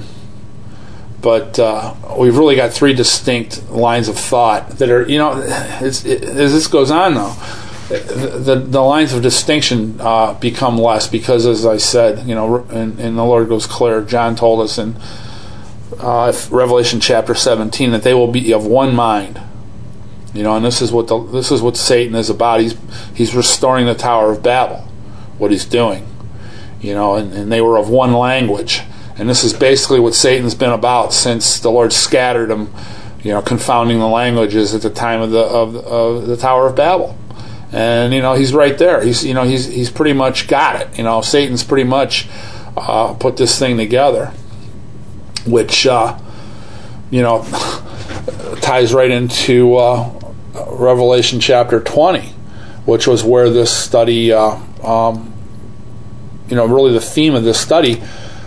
But uh, we've really got three distinct lines of thought that are, you know, it's, it, as this goes on, though, the the lines of distinction uh, become less because, as I said, you know, and, and the Lord goes clear. John told us in uh, Revelation chapter seventeen that they will be of one mind. You know, and this is what the, this is what Satan is about. He's he's restoring the Tower of Babel. What he's doing, you know, and, and they were of one language. And this is basically what Satan's been about since the Lord scattered him, you know, confounding the languages at the time of the of, of the Tower of Babel. And you know, he's right there. He's you know he's he's pretty much got it. You know, Satan's pretty much uh, put this thing together, which uh, you know ties right into uh, Revelation chapter twenty, which was where this study, uh, um, you know, really the theme of this study.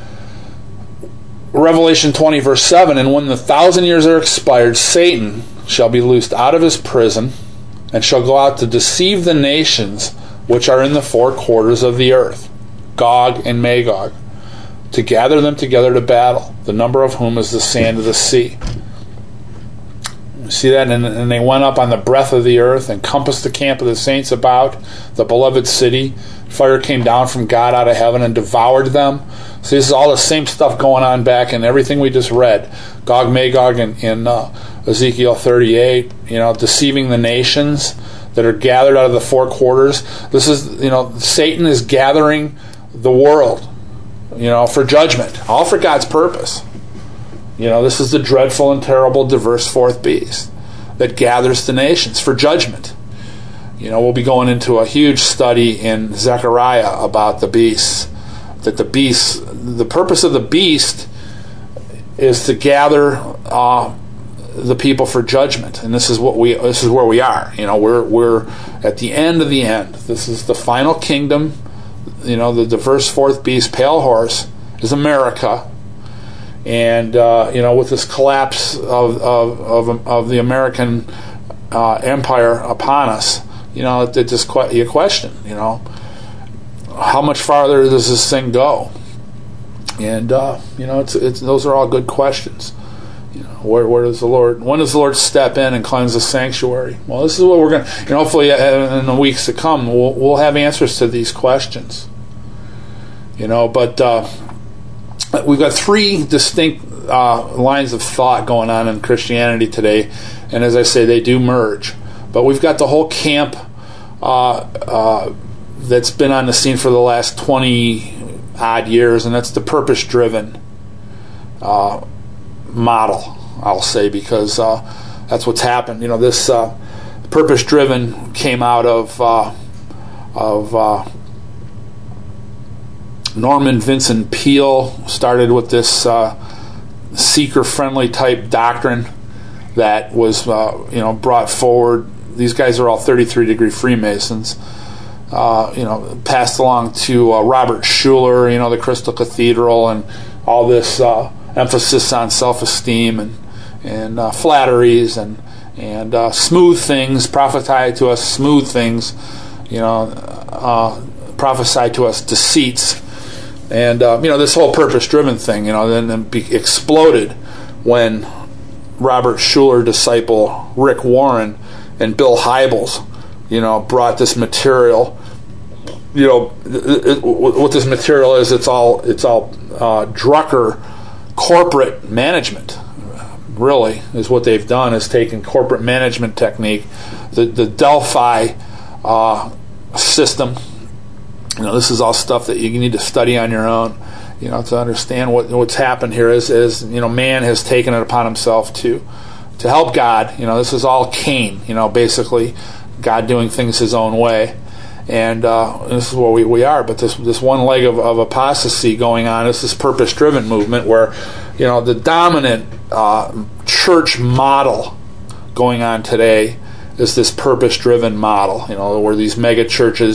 Revelation twenty, verse seven, and when the thousand years are expired, Satan shall be loosed out of his prison, and shall go out to deceive the nations which are in the four quarters of the earth, Gog and Magog, to gather them together to battle, the number of whom is the sand of the sea. You see that? And, and they went up on the breadth of the earth, and compassed the camp of the saints about, the beloved city. Fire came down from God out of heaven and devoured them. So this is all the same stuff going on back in everything we just read. Gog, Magog in, in uh, Ezekiel thirty-eight, you know, deceiving the nations that are gathered out of the four quarters. This is, you know, Satan is gathering the world, you know, for judgment, all for God's purpose. You know, this is the dreadful and terrible diverse fourth beast that gathers the nations for judgment. You know, we'll be going into a huge study in Zechariah about the beasts. That the beast, the purpose of the beast is to gather uh, the people for judgment, and this is what we. This is where we are. You know, we're we're at the end of the end. This is the final kingdom. You know, the diverse fourth beast, pale horse, is America, and uh, you know, with this collapse of of of, of the American uh, empire upon us, you know, it, it just que- you question. You know. How much farther does this thing go? And uh, you know, it's it's those are all good questions. You know, where where does the Lord? When does the Lord step in and cleanse the sanctuary? Well, this is what we're going to. You know, hopefully in the weeks to come, we'll we'll have answers to these questions. You know, but uh, we've got three distinct uh, lines of thought going on in Christianity today, and as I say, they do merge. But we've got the whole camp. Uh, uh, that's been on the scene for the last twenty odd years, and that's the purpose-driven uh, model, I'll say, because uh, that's what's happened. You know, this uh, purpose-driven came out of uh, of uh, Norman Vincent Peale, started with this uh, seeker-friendly type doctrine that was, uh, you know, brought forward. These guys are all thirty-three degree Freemasons. Uh, you know, passed along to uh, Robert Schuller, you know, the Crystal Cathedral, and all this uh, emphasis on self-esteem and and uh, flatteries and and uh, smooth things, prophesy to us smooth things, you know, uh, prophesy to us deceits, and uh, you know, this whole purpose-driven thing, you know, then, then be exploded when Robert Schuller disciple Rick Warren and Bill Hybels, you know, brought this material. You know, it, it, what this material is, it's all it's all uh, Drucker corporate management. Really, is what they've done is taken corporate management technique, the the Delphi uh, system. You know, this is all stuff that you need to study on your own. You know, to understand what what's happened here is is you know, man has taken it upon himself to to help God. You know, this is all Cain. You know, basically God doing things his own way. And uh, this is where we, we are. But this this one leg of, of apostasy going on is this purpose-driven movement where, you know, the dominant uh, church model going on today is this purpose-driven model, you know, where these mega churches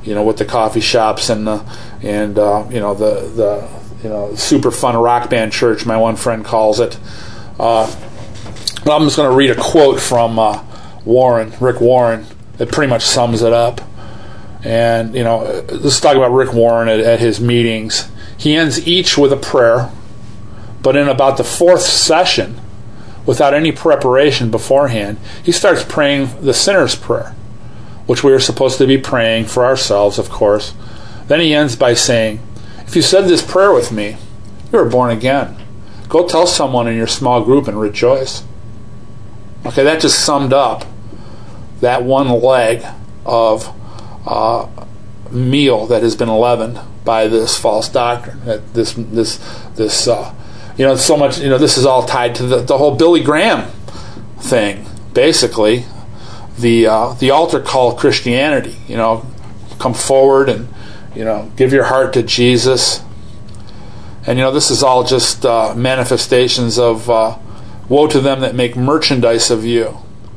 you know, with the coffee shops and the and uh, you know the the you know super fun rock band church, my one friend calls it. Uh, I'm just going to read a quote from uh, Warren, Rick Warren, that pretty much sums it up. And you know, let's talk about Rick Warren at, at his meetings. He ends each with a prayer, but in about the fourth session, without any preparation beforehand, he starts praying the sinner's prayer, which we are supposed to be praying for ourselves, of course. Then he ends by saying, if you said this prayer with me, you are born again. Go tell someone in your small group and rejoice. Okay, that just summed up that one leg of uh, meal that has been leavened by this false doctrine. That this, this, this, uh, you know, so much. You know, this is all tied to the, the whole Billy Graham thing. Basically, the uh, the altar call Christianity. You know, come forward and you know give your heart to Jesus. And you know, this is all just uh, manifestations of uh, woe to them that make merchandise of you.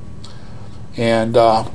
And uh,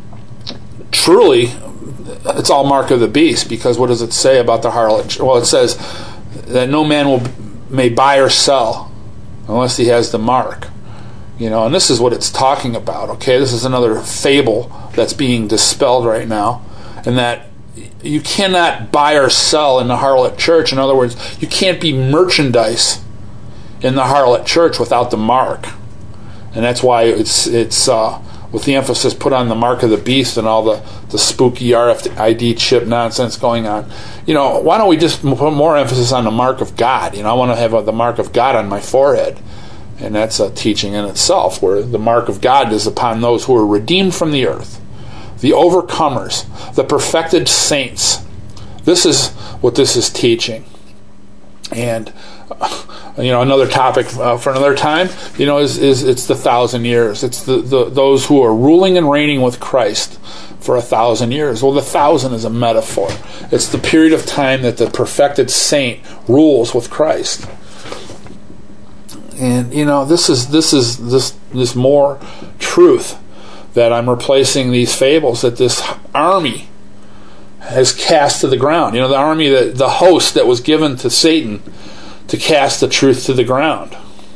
truly, it's all mark of the beast, because what does it say about the harlot? Well, it says that no man will may buy or sell unless he has the mark. You know, and this is what it's talking about. Okay, this is another fable that's being dispelled right now, and that you cannot buy or sell in the harlot church. In other words, you can't be merchandise in the harlot church without the mark, and that's why it's it's uh, with the emphasis put on the mark of the beast and all the, the spooky R F I D chip nonsense going on. You know, why don't we just put more emphasis on the mark of God? You know, I want to have uh, the mark of God on my forehead, and that's a teaching in itself, where the mark of God is upon those who are redeemed from the earth, the overcomers, the perfected saints. This is what this is teaching. And uh, you know, another topic uh, for another time, you know, is, is it's the thousand years. It's the, the those who are ruling and reigning with Christ for a thousand years. Well, the thousand is a metaphor. It's the period of time that the perfected saint rules with Christ. And you know, this is this is this this more truth that I'm replacing these fables that this army has cast to the ground. You know, the army, that the host that was given to Satan to cast the truth to the ground.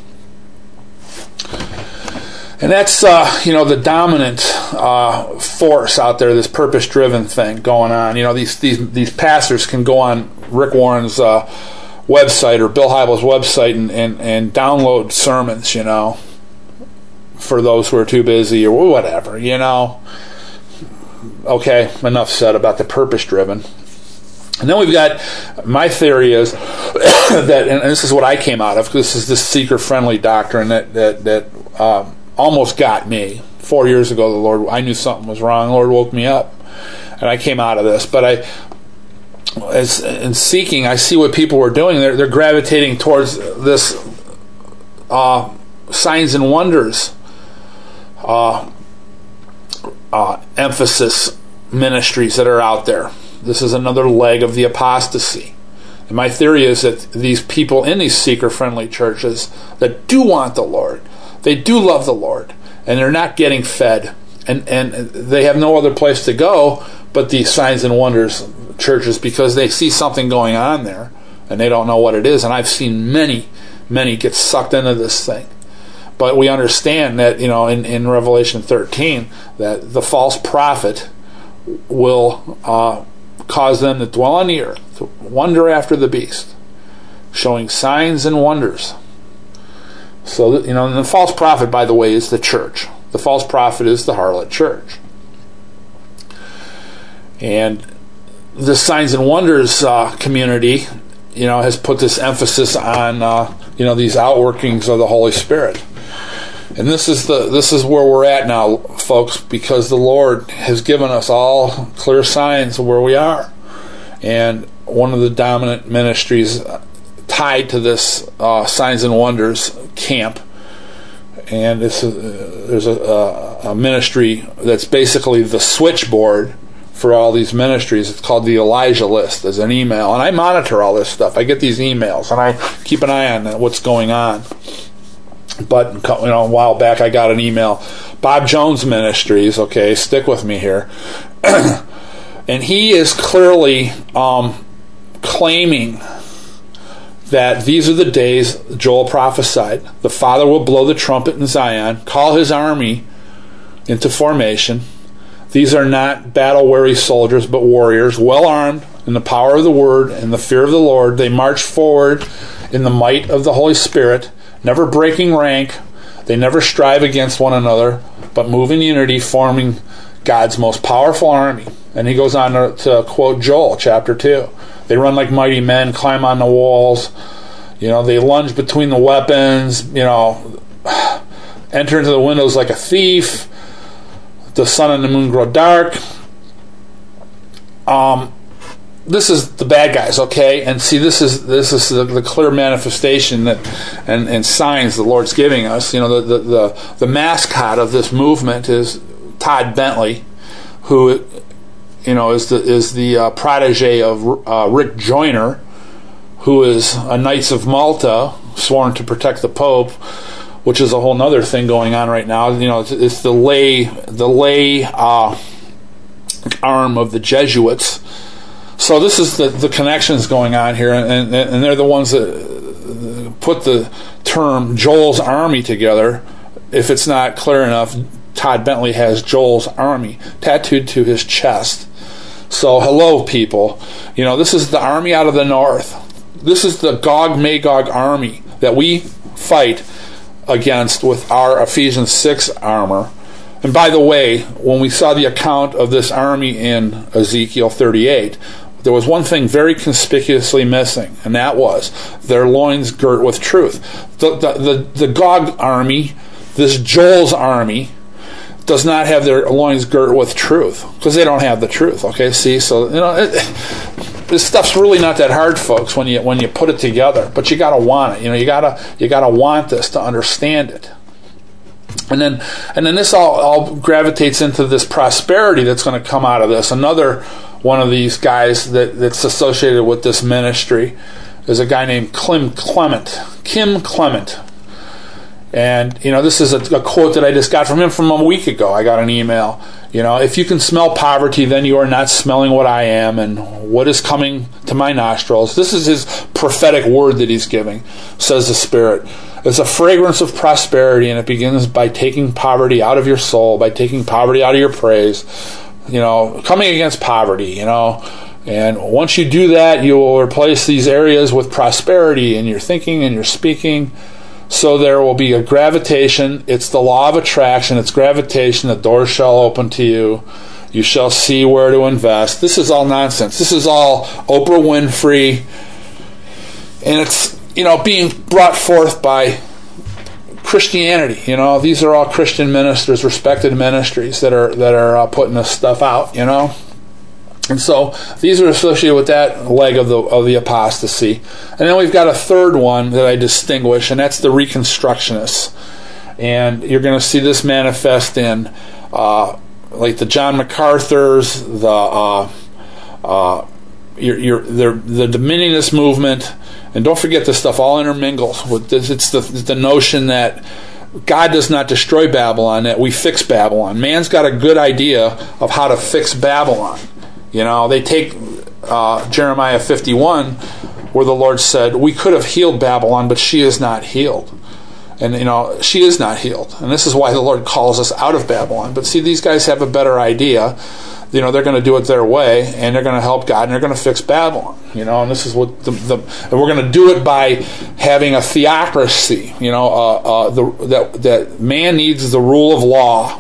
And that's, uh, you know, the dominant uh, force out there, this purpose-driven thing going on. You know, these these these pastors can go on Rick Warren's uh, website or Bill Hybels' website and, and, and download sermons, you know, for those who are too busy or whatever, you know. Okay, enough said about the purpose-driven. And then we've got, my theory is that, and this is what I came out of, this is this seeker-friendly doctrine that that that um, almost got me. Four years ago, the Lord, I knew something was wrong. The Lord woke me up, and I came out of this. But I, as in seeking, I see what people were doing. They're they're gravitating towards this uh, signs and wonders uh, uh, emphasis ministries that are out there. This is another leg of the apostasy. And my theory is that these people in these seeker-friendly churches that do want the Lord, they do love the Lord, and they're not getting fed, and, and they have no other place to go but these signs and wonders churches, because they see something going on there, and they don't know what it is. And I've seen many, many get sucked into this thing. But we understand that, you know, in, in Revelation thirteen, that the false prophet will uh, cause them to dwell on the earth, to wonder after the beast, showing signs and wonders. So, that, you know, and the false prophet, by the way, is the church. The false prophet is the harlot church. And the signs and wonders uh, community, you know, has put this emphasis on, uh, you know, these outworkings of the Holy Spirit. And this is the this is where we're at now, folks, because the Lord has given us all clear signs of where we are. And one of the dominant ministries tied to this uh, signs and wonders camp, and it's a, there's a, a, a ministry that's basically the switchboard for all these ministries. It's called the Elijah List. There's an email, and I monitor all this stuff. I get these emails, and I keep an eye on what's going on. But, you know, a while back I got an email, Bob Jones Ministries, okay, stick with me here. And he is clearly um, claiming that these are the days Joel prophesied. The Father will blow the trumpet in Zion, call his army into formation. These are not battle-weary soldiers, but warriors, well-armed in the power of the Word and the fear of the Lord. They march forward in the might of the Holy Spirit, never breaking rank. They never strive against one another, but move in unity, forming God's most powerful army. And he goes on to, to quote Joel chapter two. They run like mighty men, climb on the walls. You know, they lunge between the weapons. You know, enter into the windows like a thief. The sun and the moon grow dark. Um, this is the bad guys, okay? And see, this is this is the, the clear manifestation that and, and signs the Lord's giving us. You know, the, the the the mascot of this movement is Todd Bentley, who, you know, is the is the uh, protege of uh, Rick Joyner, who is a Knights of Malta, sworn to protect the Pope, which is a whole other thing going on right now. You know, it's, it's the lay the lay uh, arm of the Jesuits. So this is the, the connections going on here, and, and they're the ones that put the term Joel's army together. If it's not clear enough, Todd Bentley has Joel's army tattooed to his chest. So hello, people. You know, this is the army out of the north. This is the Gog-Magog army that we fight against with our Ephesians six armor. And by the way, when we saw the account of this army in Ezekiel thirty-eight, there was one thing very conspicuously missing, and that was their loins girt with truth. The, the, the, the Gog army, this Joel's army, does not have their loins girt with truth, because they don't have the truth. Okay, see, so you know, it, this stuff's really not that hard, folks, when you when you put it together. But you gotta want it. You know, you gotta you gotta want this to understand it. And then and then this all, all gravitates into this prosperity that's going to come out of this. Another one of these guys that, that's associated with this ministry is a guy named Kim Clement. Kim Clement. And, you know, this is a, a quote that I just got from him from a week ago. I got an email. You know, if you can smell poverty, then you are not smelling what I am and what is coming to my nostrils. This is his prophetic word that he's giving, says the Spirit. It's a fragrance of prosperity, and it begins by taking poverty out of your soul, by taking poverty out of your praise, you know, coming against poverty, you know. And once you do that, you will replace these areas with prosperity in your thinking and your speaking. So there will be a gravitation. It's the law of attraction. It's gravitation. The doors shall open to you. You shall see where to invest. This is all nonsense. This is all Oprah Winfrey. And it's, you know, being brought forth by Christianity. You know, these are all Christian ministers, respected ministries that are that are uh, putting this stuff out, you know. And so these are associated with that leg of the of the apostasy. And then we've got a third one that I distinguish, and that's the Reconstructionists. And you're going to see this manifest in uh, like the John MacArthur's, the uh, uh, your, your, the, the Dominionist movement. And don't forget, this stuff all intermingles. With this, it's the the notion that God does not destroy Babylon, that we fix Babylon. Man's got a good idea of how to fix Babylon. You know, they take uh, Jeremiah fifty-one, where the Lord said, we could have healed Babylon, but she is not healed. And, you know, she is not healed. And this is why the Lord calls us out of Babylon. But see, these guys have a better idea. You know, they're going to do it their way, and they're going to help God, and they're going to fix Babylon. You know, and this is what the, the and we're going to do it by having a theocracy. You know, uh, uh, the, that that man needs the rule of law.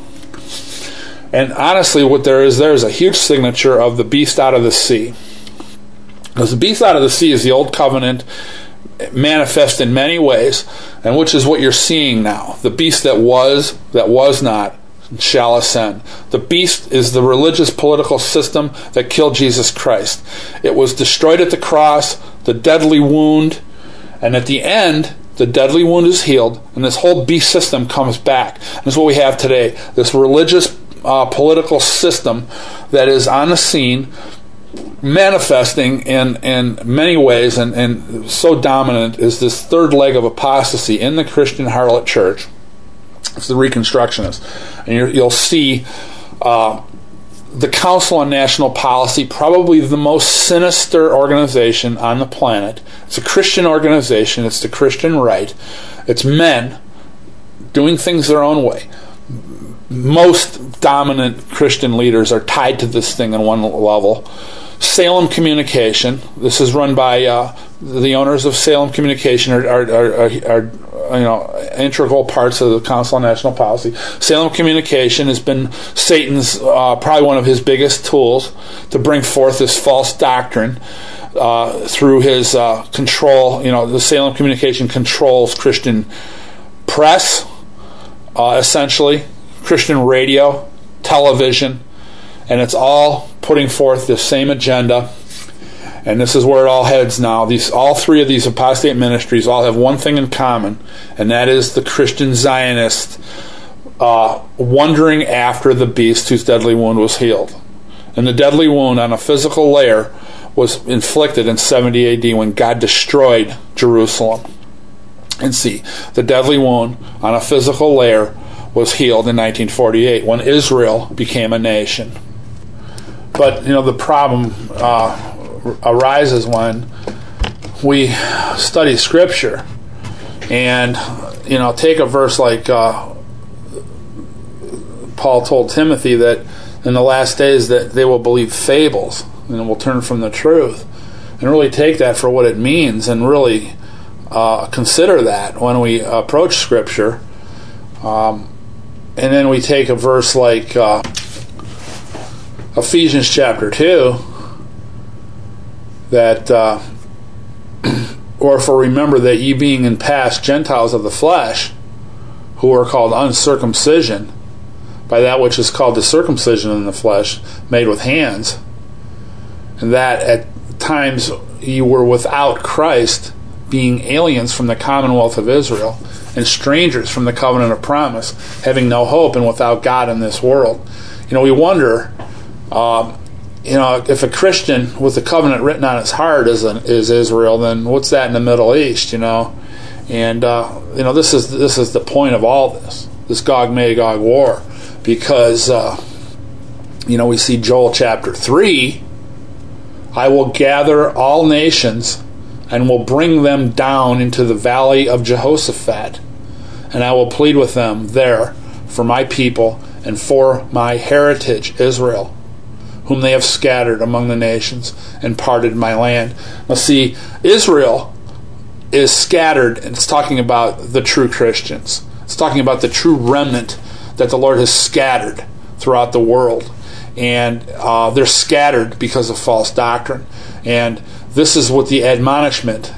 And honestly, what there is there is a huge signature of the beast out of the sea, because the beast out of the sea is the old covenant, manifest in many ways, and which is what you're seeing now. The beast that was, that was not, shall ascend. The beast is the religious political system that killed Jesus Christ. It was destroyed at the cross, the deadly wound, and at the end, the deadly wound is healed, and this whole beast system comes back. And this is what we have today, this religious uh, political system that is on the scene, manifesting in, in many ways, and, and so dominant is this third leg of apostasy in the Christian harlot church. It's the Reconstructionists. And you're, you'll see uh, the Council on National Policy, probably the most sinister organization on the planet. It's a Christian organization. It's the Christian right. It's men doing things their own way. Most dominant Christian leaders are tied to this thing on one level. Salem Communication. This is run by uh, the owners of Salem Communication are, are, are, are, are you know, integral parts of the Council on National Policy. Salem Communication has been Satan's, uh, probably one of his biggest tools to bring forth this false doctrine uh, through his uh, control. You know, the Salem Communication controls Christian press, uh, essentially, Christian radio, television, and it's all putting forth the same agenda. And this is where it all heads now. These, all three of these apostate ministries all have one thing in common, and that is the Christian Zionist uh, wandering after the beast whose deadly wound was healed. And the deadly wound on a physical layer was inflicted in seventy A D when God destroyed Jerusalem. And see, the deadly wound on a physical layer was healed in nineteen forty-eight when Israel became a nation. But, you know, the problem uh, arises when we study Scripture and, you know, take a verse like uh, Paul told Timothy that in the last days that they will believe fables and will turn from the truth, and really take that for what it means and really uh, consider that when we approach Scripture. Um, and then we take a verse like uh, Ephesians chapter two, that, uh, or for remember that ye being in past Gentiles of the flesh, who are called uncircumcision, by that which is called the circumcision in the flesh, made with hands, and that at times ye were without Christ, being aliens from the commonwealth of Israel, and strangers from the covenant of promise, having no hope and without God in this world. You know, we wonder, uh, you know, if a Christian with the covenant written on his heart is an, is Israel, then what's that in the Middle East? You know, and uh, you know, this is this is the point of all this, this Gog Magog war, because uh, you know, we see Joel chapter three. I will gather all nations and will bring them down into the valley of Jehoshaphat, and I will plead with them there for my people and for my heritage Israel, whom they have scattered among the nations and parted my land. Now see, Israel is scattered, and it's talking about the true Christians. It's talking about the true remnant that the Lord has scattered throughout the world. And uh, they're scattered because of false doctrine. And this is what the admonishment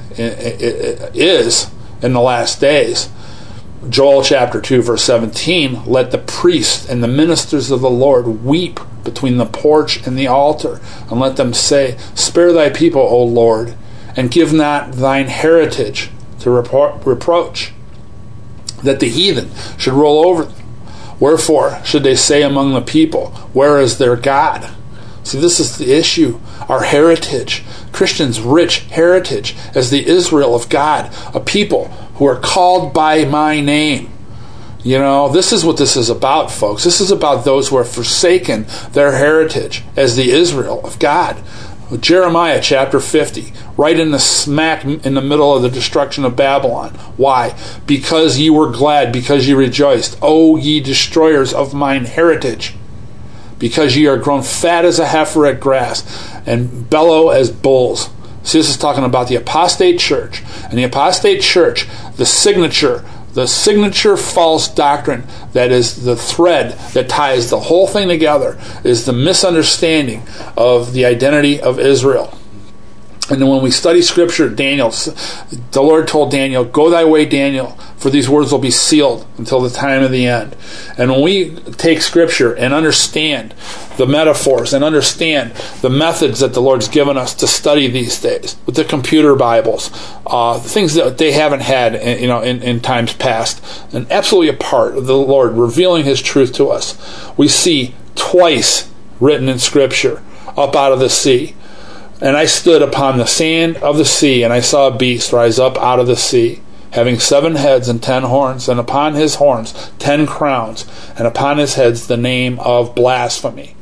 is in the last days. Joel chapter two verse seventeen, let the priests and the ministers of the Lord weep between the porch and the altar, and let them say, spare thy people, O Lord, and give not thine heritage to repro- reproach, that the heathen should roll over them. Wherefore should they say among the people, where is their God? See, this is the issue. Our heritage, Christians' rich heritage as the Israel of God, a people who are called by my name. You know, this is what this is about, folks. This is about those who have forsaken their heritage as the Israel of God. Jeremiah chapter fifty, right in the smack in the middle of the destruction of Babylon. Why? Because ye were glad, because ye rejoiced, O ye destroyers of mine heritage, because ye are grown fat as a heifer at grass, and bellow as bulls. See, this is talking about the apostate church. And the apostate church, the signature, the signature false doctrine that is the thread that ties the whole thing together, is the misunderstanding of the identity of Israel. And then when we study Scripture, Daniel, the Lord told Daniel, go thy way, Daniel, for these words will be sealed until the time of the end. And when we take Scripture and understand the metaphors and understand the methods that the Lord's given us to study these days, with the computer Bibles, uh, things that they haven't had, you know, in, in times past, and absolutely a part of the Lord revealing His truth to us, we see twice written in Scripture, up out of the sea. And I stood upon the sand of the sea, and I saw a beast rise up out of the sea, having seven heads and ten horns, and upon his horns ten crowns, and upon his heads the name of blasphemy.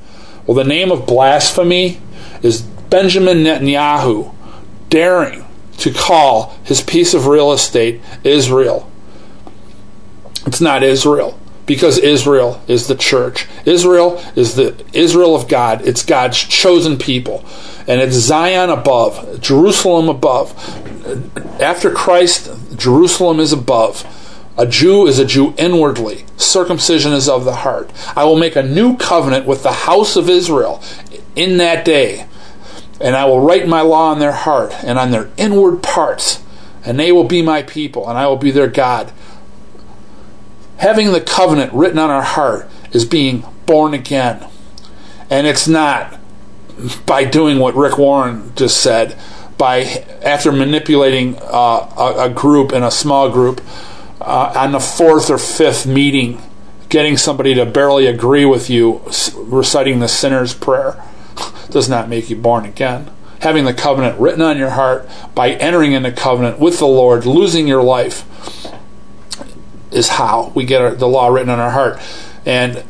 Well, the name of blasphemy is Benjamin Netanyahu daring to call his piece of real estate Israel. It's not Israel, because Israel is the church. Israel is the Israel of God. It's God's chosen people. And it's Zion above, Jerusalem above. After Christ, Jerusalem is above. A Jew is a Jew inwardly. Circumcision is of the heart. I will make a new covenant with the house of Israel in that day, and I will write my law on their heart and on their inward parts, and they will be my people, and I will be their God. Having the covenant written on our heart is being born again. And it's not by doing what Rick Warren just said, by after manipulating uh, a, a group and a small group uh, on the fourth or fifth meeting, getting somebody to barely agree with you reciting the sinner's prayer does not make you born again. Having the covenant written on your heart by entering into covenant with the Lord, losing your life, is how we get our, the law written on our heart. And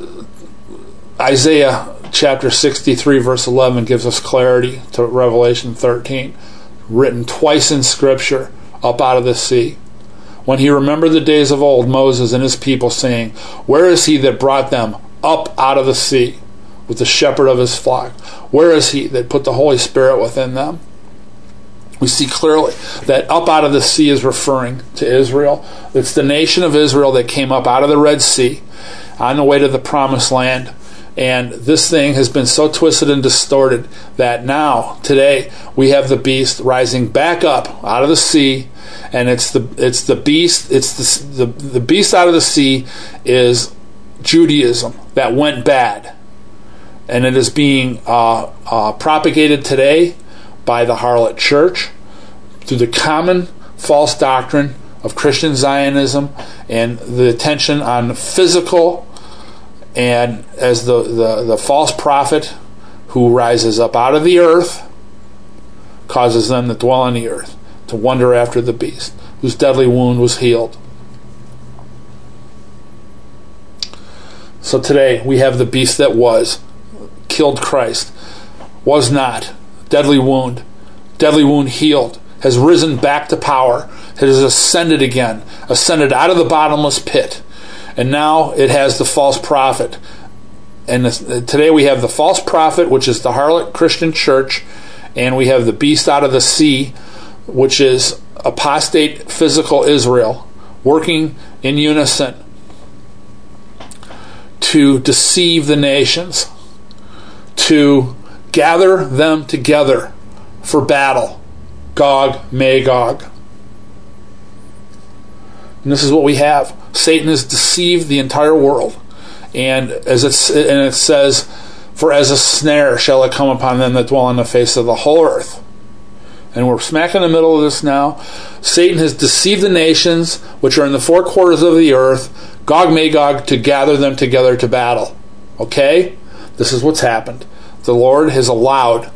Isaiah chapter sixty-three verse eleven gives us clarity to Revelation thirteen, written twice in Scripture, up out of the sea. When he remembered the days of old, Moses and his people, saying, where is he that brought them up out of the sea with the shepherd of his flock? Where is he that put the Holy Spirit within them? We see clearly that up out of the sea is referring to Israel. It's the nation of Israel that came up out of the Red Sea on the way to the Promised Land. And this thing has been so twisted and distorted that now, today, we have the beast rising back up out of the sea. And it's the it's the beast, it's the, the, the beast out of the sea is Judaism that went bad. And it is being uh, uh, propagated today by the harlot church through the common false doctrine of Christian Zionism and the attention on physical, and as the, the, the false prophet who rises up out of the earth causes them that dwell on the earth to wonder after the beast, whose deadly wound was healed. So today we have the beast that was, killed Christ, was not, deadly wound, deadly wound healed, has risen back to power, has ascended again, ascended out of the bottomless pit, and now it has the false prophet. And this, today we have the false prophet, which is the harlot Christian church, and we have the beast out of the sea, which is apostate physical Israel, working in unison to deceive the nations, to gather them together for battle. Gog, Magog. And this is what we have. Satan has deceived the entire world. And as it's, and it says, for as a snare shall it come upon them that dwell on the face of the whole earth. And we're smack in the middle of this now. Satan has deceived the nations which are in the four quarters of the earth, Gog, Magog, to gather them together to battle. Okay? This is what's happened. The Lord has allowed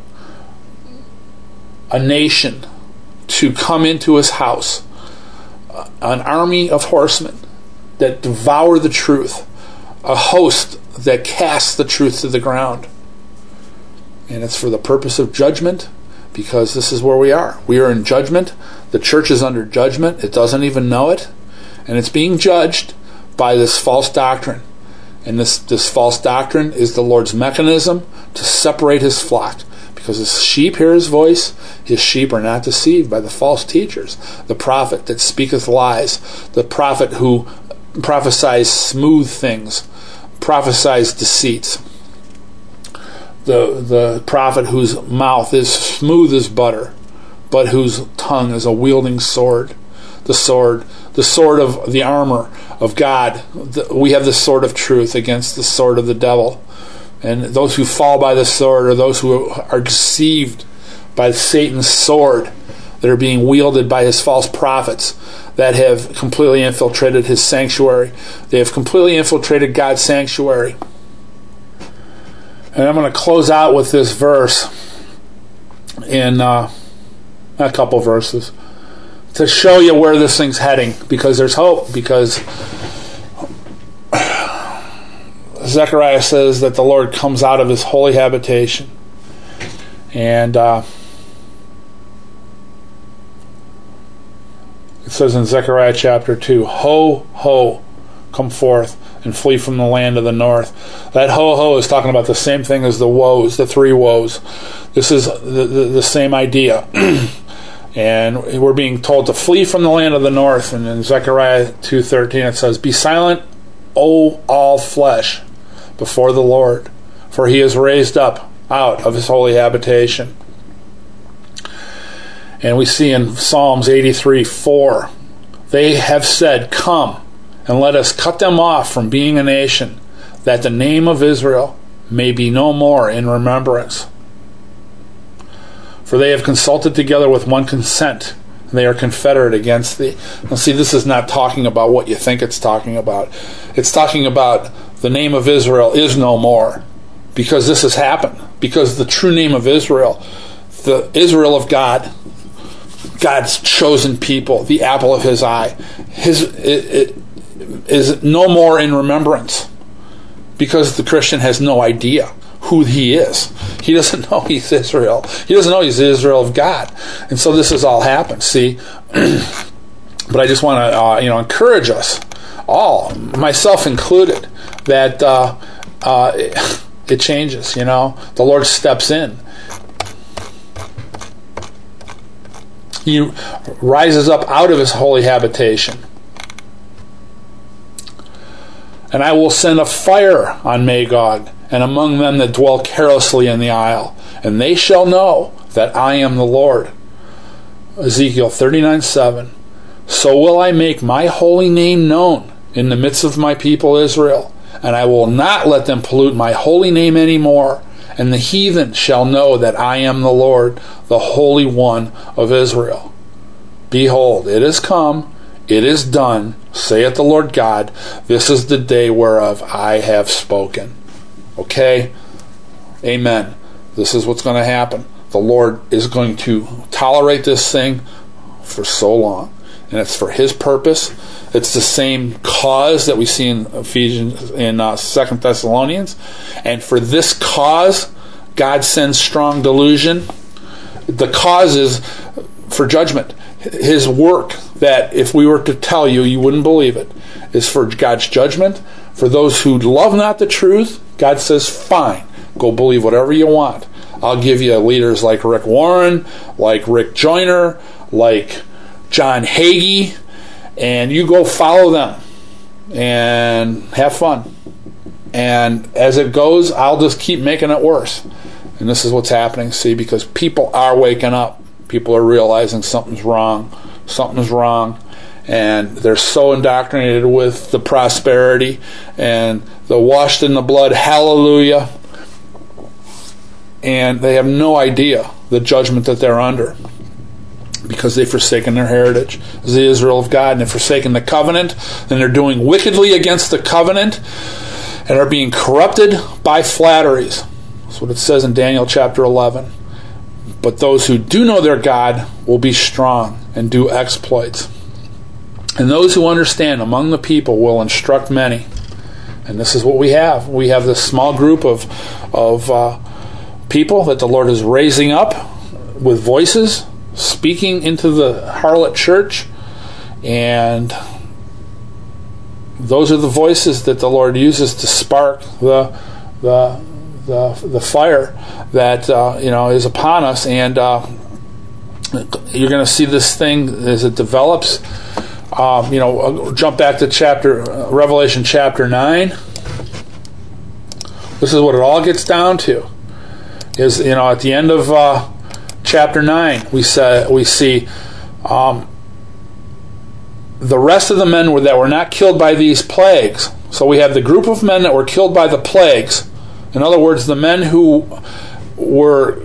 a nation to come into his house, an army of horsemen that devour the truth, a host that casts the truth to the ground. And it's for the purpose of judgment, because this is where we are. We are in judgment. The church is under judgment. It doesn't even know it. And it's being judged by this false doctrine. And this, this false doctrine is the Lord's mechanism to separate his flock. Because his sheep hear his voice, his sheep are not deceived by the false teachers. The prophet that speaketh lies, the prophet who prophesies smooth things, prophesies deceits, the the prophet whose mouth is smooth as butter, but whose tongue is a wielding sword. The sword, the sword of the armor of God. We have the sword of truth against the sword of the devil. And those who fall by the sword are those who are deceived by Satan's sword that are being wielded by his false prophets that have completely infiltrated his sanctuary. They have completely infiltrated God's sanctuary. And I'm going to close out with this verse in uh, a couple verses to show you where this thing's heading, because there's hope, because Zechariah says that the Lord comes out of his holy habitation. And uh, it says in Zechariah chapter two, Ho, ho, come forth and flee from the land of the north. That ho, ho is talking about the same thing as the woes, the three woes. This is the, the, the same idea. And we're being told to flee from the land of the north. And in Zechariah two thirteen it says, Be silent, O all flesh, before the Lord, for he is raised up out of his holy habitation. And we see in Psalms eighty-three four, They have said, Come, and let us cut them off from being a nation, that the name of Israel may be no more in remembrance. For they have consulted together with one consent, and they are confederate against thee. Now see, this is not talking about what you think it's talking about. It's talking about the name of Israel is no more, because this has happened. Because the true name of Israel, the Israel of God, God's chosen people, the apple of his eye, his it, it is no more in remembrance, because the Christian has no idea who he is. He doesn't know he's Israel. He doesn't know he's the Israel of God. And so this has all happened, see? But I just want to uh, you know, encourage us all, myself included, that uh, uh, it, it changes, you know? The Lord steps in. He rises up out of his holy habitation. And I will send a fire on Magog, and among them that dwell carelessly in the isle, and they shall know that I am the Lord. Ezekiel thirty-nine seven. So will I make my holy name known in the midst of my people Israel, and I will not let them pollute my holy name any more, and the heathen shall know that I am the Lord, the Holy One of Israel. Behold, it is come, it is done, saith the Lord God, this is the day whereof I have spoken. Okay? Amen. This is what's going to happen. The Lord is going to tolerate this thing for so long. And it's for his purpose. It's the same cause that we see in Ephesians, in uh, Second Thessalonians. And for this cause, God sends strong delusion. The cause is for judgment. His work, that if we were to tell you, you wouldn't believe it, is for God's judgment. For those who love not the truth, God says, fine, go believe whatever you want. I'll give you leaders like Rick Warren, like Rick Joyner, like John Hagee, and you go follow them and have fun. And as it goes, I'll just keep making it worse. And this is what's happening, see, because people are waking up. People are realizing something's wrong. Something's wrong. And they're so indoctrinated with the prosperity and the washed in the blood, hallelujah. And they have no idea the judgment that they're under, because they've forsaken their heritage as the Israel of God, and they've forsaken the covenant, and they're doing wickedly against the covenant, and are being corrupted by flatteries. That's what it says in Daniel chapter eleven. But those who do know their God will be strong and do exploits. And those who understand among the people will instruct many. And this is what we have. We have this small group of, of uh, people that the Lord is raising up with voices, speaking into the harlot church. And those are the voices that the Lord uses to spark the the the, the fire that uh, you know is upon us. And uh, you're going to see this thing as it develops. Um, you know, jump back to chapter uh, Revelation chapter nine. This is what it all gets down to. Is, you know, at the end of uh, chapter nine, we say we see um, the rest of the men were, that were not killed by these plagues. So we have the group of men that were killed by the plagues. In other words, the men who were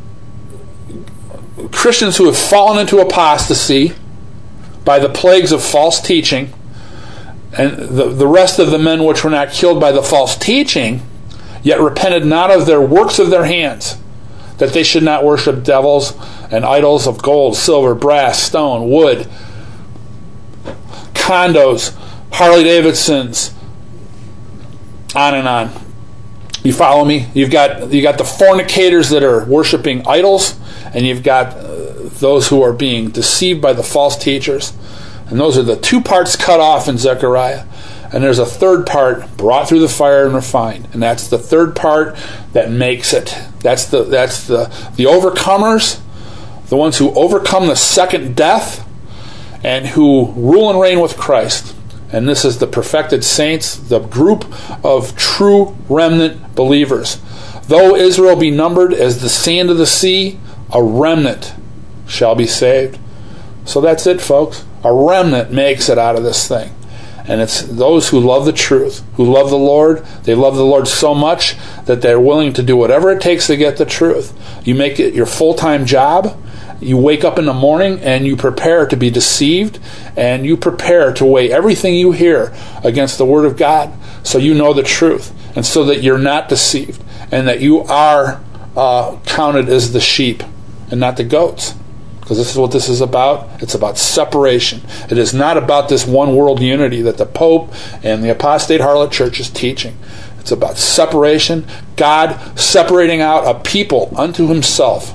Christians who have fallen into apostasy by the plagues of false teaching, and the, the rest of the men which were not killed by the false teaching, yet repented not of their works of their hands, that they should not worship devils and idols of gold, silver, brass, stone, wood, condos, Harley Davidsons, on and on. You follow me? You've got you got the fornicators that are worshiping idols, and you've got uh, those who are being deceived by the false teachers. And those are the two parts cut off in Zechariah. And there's a third part brought through the fire and refined. And that's the third part that makes it. That's the that's the, the overcomers, the ones who overcome the second death and who rule and reign with Christ. And this is the perfected saints, the group of true remnant believers. Though Israel be numbered as the sand of the sea, a remnant shall be saved. So that's it, folks. A remnant makes it out of this thing. And it's those who love the truth, who love the Lord. They love the Lord so much that they're willing to do whatever it takes to get the truth. You make it your full-time job. You wake up in the morning and you prepare to be deceived, and you prepare to weigh everything you hear against the Word of God so you know the truth, and so that you're not deceived, and that you are uh, counted as the sheep and not the goats. Because this is what this is about. It's about separation. It is not about this one world unity that the Pope and the apostate harlot church is teaching. It's about separation, God separating out a people unto himself.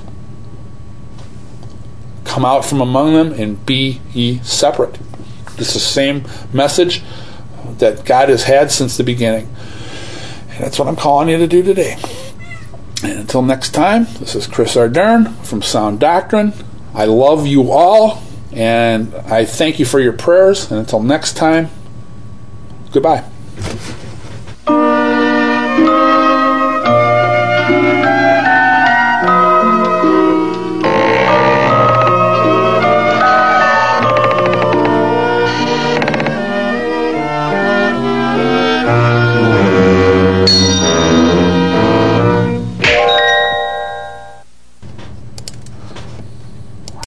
Come out from among them and be ye separate. This is the same message that God has had since the beginning. And that's what I'm calling you to do today. And until next time, this is Chris Ardern from Sound Doctrine. I love you all, and I thank you for your prayers. And until next time, goodbye.